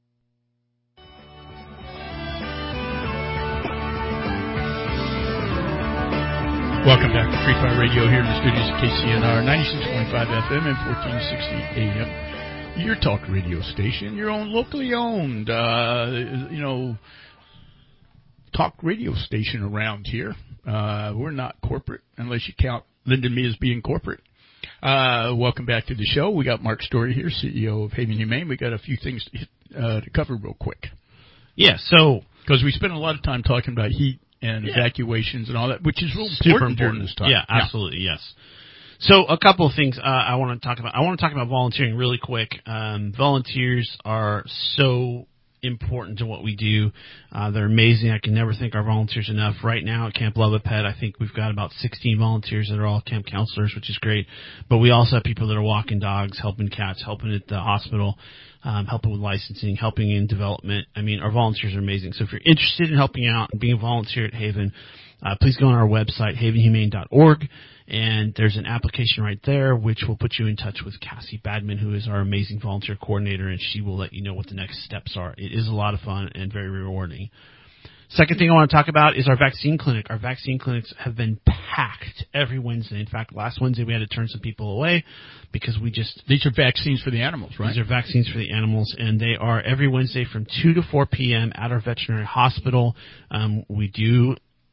Welcome back to Free Fire Radio here in the studios of K C N R, ninety-six point five F M and fourteen sixty A M. Your talk radio station, your own locally owned, uh, you know, talk radio station around here. Uh, we're not corporate unless you count Linda and me as being corporate. Uh, welcome back to the show. We got Mark Story here, C E O of Haven Humane. We got a few things to, uh, to cover real quick. Yeah, so because we spent a lot of time talking about heat and yeah. evacuations and all that, which is real super important, important during this time. Yeah, absolutely, yeah. yes. So a couple of things uh, I want to talk about. I want to talk about volunteering really quick. Um, volunteers are so important to what we do. Uh, they're amazing. I can never thank our volunteers enough. Right now at Camp Love a Pet, I think we've got about sixteen volunteers that are all camp counselors, which is great. But we also have people that are walking dogs, helping cats, helping at the hospital, um, helping with licensing, helping in development. I mean, our volunteers are amazing. So if you're interested in helping out and being a volunteer at Haven, uh, please go on our website, haven humane dot org. And there's an application right there which will put you in touch with Cassie Badman, who is our amazing volunteer coordinator, and she will let you know what the next steps are. It is a lot of fun and very rewarding. Second thing I want to talk about is our vaccine clinic. Our vaccine clinics have been packed every Wednesday. In fact, last Wednesday we had to turn some people away because we just... These are vaccines for the animals, right? These are vaccines for the animals, and they are every Wednesday from two to four p.m. at our veterinary hospital. Um, we do...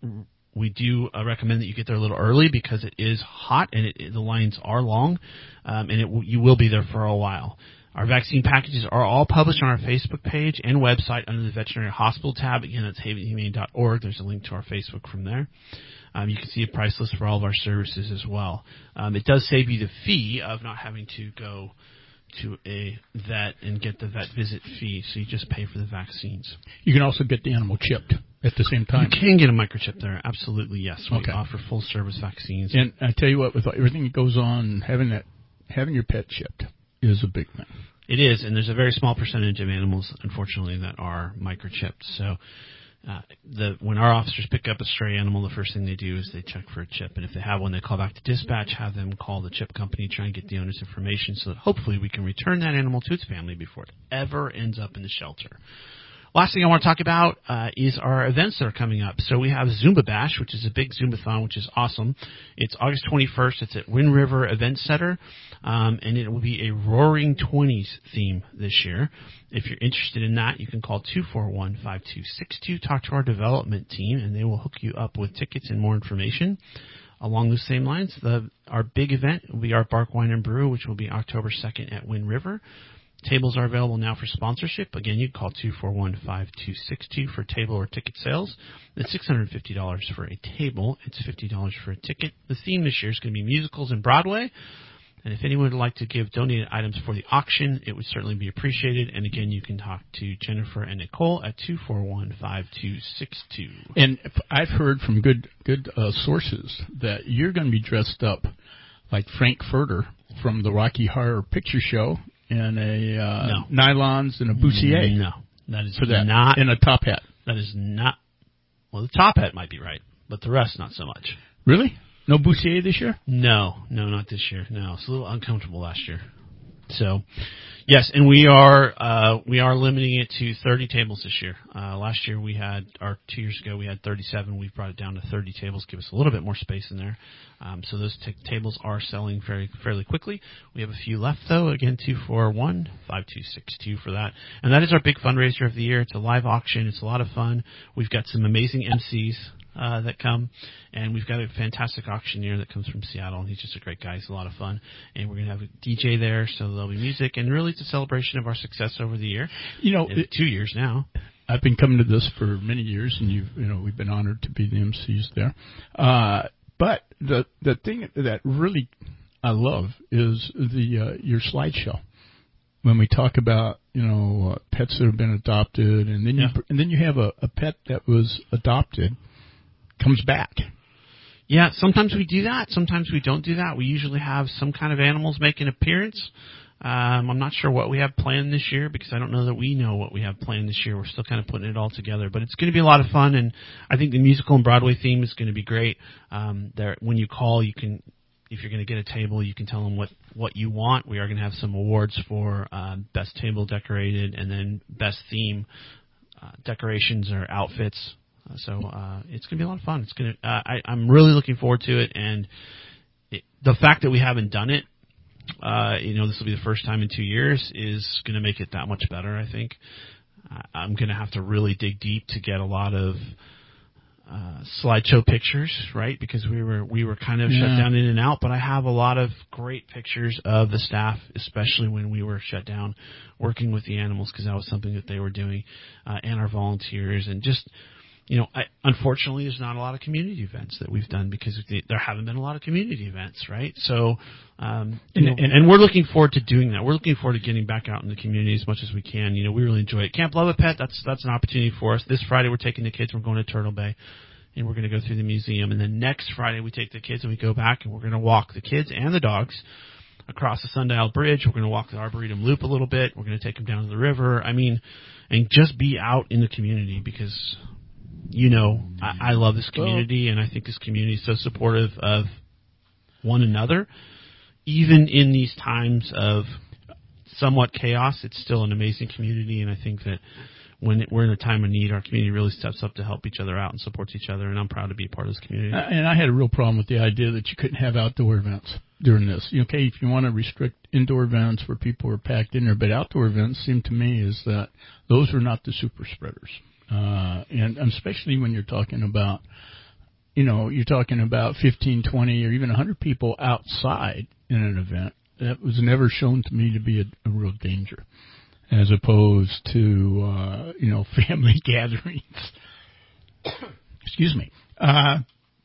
We do uh, recommend that you get there a little early because it is hot and it, it, the lines are long, um, and it w- you will be there for a while. Our vaccine packages are all published on our Facebook page and website under the Veterinary Hospital tab. Again, that's haven humane dot org. There's a link to our Facebook from there. Um, you can see a price list for all of our services as well. Um, it does save you the fee of not having to go to a vet and get the vet visit fee, so you just pay for the vaccines. You can also get the animal chipped at the same time. You can get a microchip there, absolutely, yes. We okay. offer full service vaccines. And I tell you what, with everything that goes on, having that, having your pet chipped is a big thing. It is, and there's a very small percentage of animals, unfortunately, that are microchipped. So uh, the when our officers pick up a stray animal, the first thing they do is they check for a chip. And if they have one, they call back to dispatch, have them call the chip company, try and get the owner's information so that hopefully we can return that animal to its family before it ever ends up in the shelter. Last thing I want to talk about uh, is our events that are coming up. So we have Zumba Bash, which is a big Zumbathon, which is awesome. It's August twenty-first. It's at Wind River Event Center, um, and it will be a Roaring Twenties theme this year. If you're interested in that, you can call two four one, five two six two, talk to our development team, and they will hook you up with tickets and more information. Along the same lines, the, our big event will be our Bark Wine and Brew, which will be October second at Wind River. Tables are available now for sponsorship. Again, you can call two four one, five two six two for table or ticket sales. It's six hundred fifty dollars for a table. It's fifty dollars for a ticket. The theme this year is going to be musicals and Broadway. And if anyone would like to give donated items for the auction, it would certainly be appreciated. And again, you can talk to Jennifer and Nicole at two four one, five two six two. And I've heard from good good uh, sources that you're going to be dressed up like Frank Furter from the Rocky Horror Picture Show. And a uh, no. nylons and a bustier. No, that is for that. not. And a top hat. That is not. Well, the top hat might be right, but the rest not so much. Really? No Boussier this year? No, no, not this year. No, it's a little uncomfortable last year. So, yes, and we are uh, we are limiting it to thirty tables this year. Uh, last year we had, or two years ago we had thirty-seven. We've brought it down to thirty tables, give us a little bit more space in there. Um, so those t- tables are selling very fairly quickly. We have a few left though. Again, two four one five two six two for that, and that is our big fundraiser of the year. It's a live auction. It's a lot of fun. We've got some amazing M Cs. Uh, that come, and we've got a fantastic auctioneer that comes from Seattle, and he's just a great guy. He's a lot of fun, and we're going to have a D J there, so there'll be music, and really it's a celebration of our success over the year. You know, it, two years now. I've been coming to this for many years, and you've, you know, we've been honored to be the M Cs there. Uh, but the the thing that really I love is the uh, your slideshow. When we talk about, you know, uh, pets that have been adopted, and then yeah. you and then you have a, a pet that was adopted comes back. Yeah, sometimes we do that. Sometimes we don't do that. We usually have some kind of animals make an appearance. Um, I'm not sure what we have planned this year because I don't know that we know what we have planned this year. We're still kind of putting it all together. But it's going to be a lot of fun, and I think the musical and Broadway theme is going to be great. Um, there, when you call, you can, if you're going to get a table, you can tell them what, what you want. We are going to have some awards for uh, best table decorated and then best theme uh, decorations or outfits. Uh, so uh, it's going to be a lot of fun. It's going to. Uh, I, I'm really looking forward to it, and it, the fact that we haven't done it, uh, you know, this will be the first time in two years, is going to make it that much better. I think uh, I'm going to have to really dig deep to get a lot of uh, slideshow pictures, right? Because we were we were kind of yeah. shut down in and out, but I have a lot of great pictures of the staff, especially when we were shut down, working with the animals, because that was something that they were doing, uh, and our volunteers, and just. You know, I, unfortunately, there's not a lot of community events that we've done because there haven't been a lot of community events, right? So, um, and, and, and we're looking forward to doing that. We're looking forward to getting back out in the community as much as we can. You know, we really enjoy it. Camp Love a Pet, that's that's an opportunity for us. This Friday, we're taking the kids. We're going to Turtle Bay, and we're going to go through the museum. And then next Friday, we take the kids and we go back, and we're going to walk the kids and the dogs across the Sundial Bridge. We're going to walk the Arboretum Loop a little bit. We're going to take them down to the river. I mean, and just be out in the community because – you know, I, I love this community, and I think this community is so supportive of one another. Even in these times of somewhat chaos, it's still an amazing community, and I think that when it, we're in a time of need, our community really steps up to help each other out and supports each other, and I'm proud to be a part of this community. And I had a real problem with the idea that you couldn't have outdoor events during this. Okay, if you want to restrict indoor events where people are packed in there, but outdoor events seem to me is that those are not the super spreaders. Uh, and especially when you're talking about, you know, you're talking about fifteen, twenty, or even one hundred people outside in an event. That was never shown to me to be a, a real danger, as opposed to, uh, you know, family gatherings. Excuse me. Uh,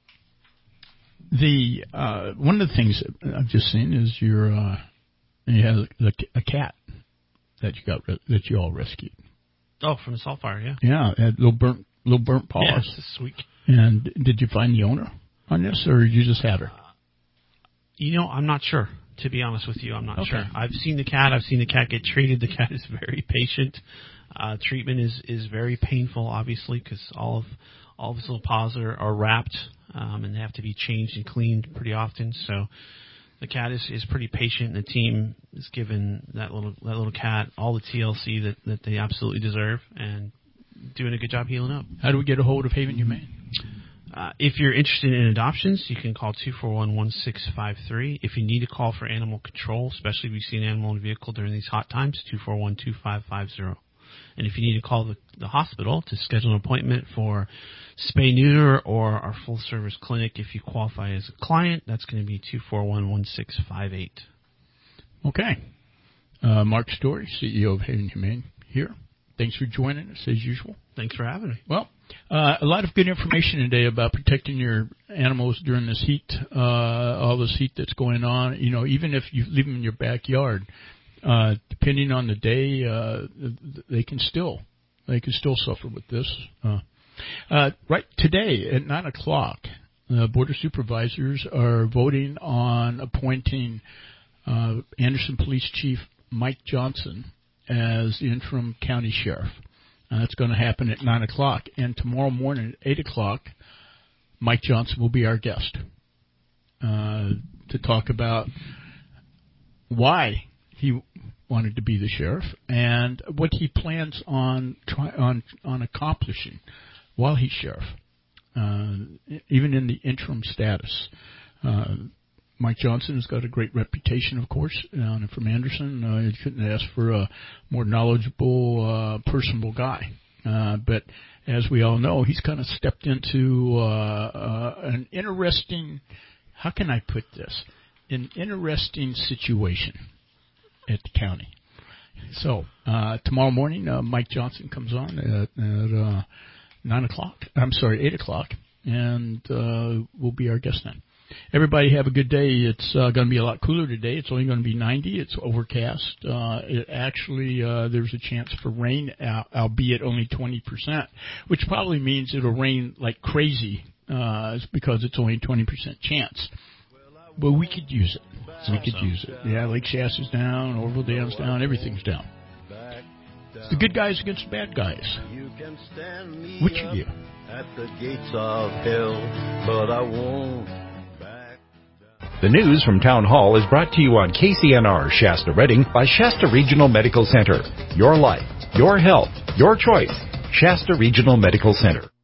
the uh, one of the things that I've just seen is your uh, you have a, a cat that you got that you all rescued. Oh, from the salt fire, yeah. Yeah, had little burnt, little burnt paws. Yeah, this is sweet. And did you find the owner on this, or did you just have her? Uh, you know, I'm not sure. To be honest with you, I'm not okay. sure. I've seen the cat. I've seen the cat get treated. The cat is very patient. Uh, treatment is, is very painful, obviously, because all of all of his little paws are, are wrapped, um, and they have to be changed and cleaned pretty often. So. The cat is, is pretty patient, and the team is giving that little that little cat all the T L C that, that they absolutely deserve and doing a good job healing up. How do we get a hold of Haven Humane? Uh, if you're interested in adoptions, you can call two four one, one six five three. If you need a call for animal control, especially if you see an animal in a vehicle during these hot times, two four one, two five five zero. And if you need to call the, the hospital to schedule an appointment for spay-neuter or our full-service clinic, if you qualify as a client, that's going to be two four one, one six five eight. Okay. Uh, Mark Story, C E O of Haven Humane, here. Thanks for joining us, as usual. Thanks for having me. Well, uh, a lot of good information today about protecting your animals during this heat, uh, all this heat that's going on. You know, even if you leave them in your backyard, Uh, depending on the day, uh, they can still they can still suffer with this. Uh, uh, right today at nine o'clock, the Board of Supervisors are voting on appointing uh, Anderson Police Chief Mike Johnson as the interim county sheriff. Uh, that's going to happen at nine o'clock. And tomorrow morning at eight o'clock, Mike Johnson will be our guest uh, to talk about why he wanted to be the sheriff and what he plans on try, on on accomplishing while he's sheriff, uh, even in the interim status. Uh, Mike Johnson has got a great reputation, of course, uh, from Anderson. Uh, you couldn't ask for a more knowledgeable, uh, personable guy. Uh, but as we all know, he's kind of stepped into uh, uh, an interesting, how can I put this, an interesting situation at the county. So uh, tomorrow morning, uh, Mike Johnson comes on at, at uh, nine o'clock. I'm sorry, eight o'clock, and uh, will be our guest then. Everybody have a good day. It's uh, going to be a lot cooler today. It's only going to be ninety. It's overcast. Uh, it actually, uh, there's a chance for rain, albeit only twenty percent, which probably means it'll rain like crazy uh, because it's only a twenty percent chance. But we could use it. We could use it. Yeah, Lake Shasta's down, Orville Dam's down, everything's down. It's the good guys against the bad guys. Which are you? At the gates of hell, but I won't. The news from Town Hall is brought to you on K C N R Shasta Redding by Shasta Regional Medical Center. Your life, your health, your choice. Shasta Regional Medical Center.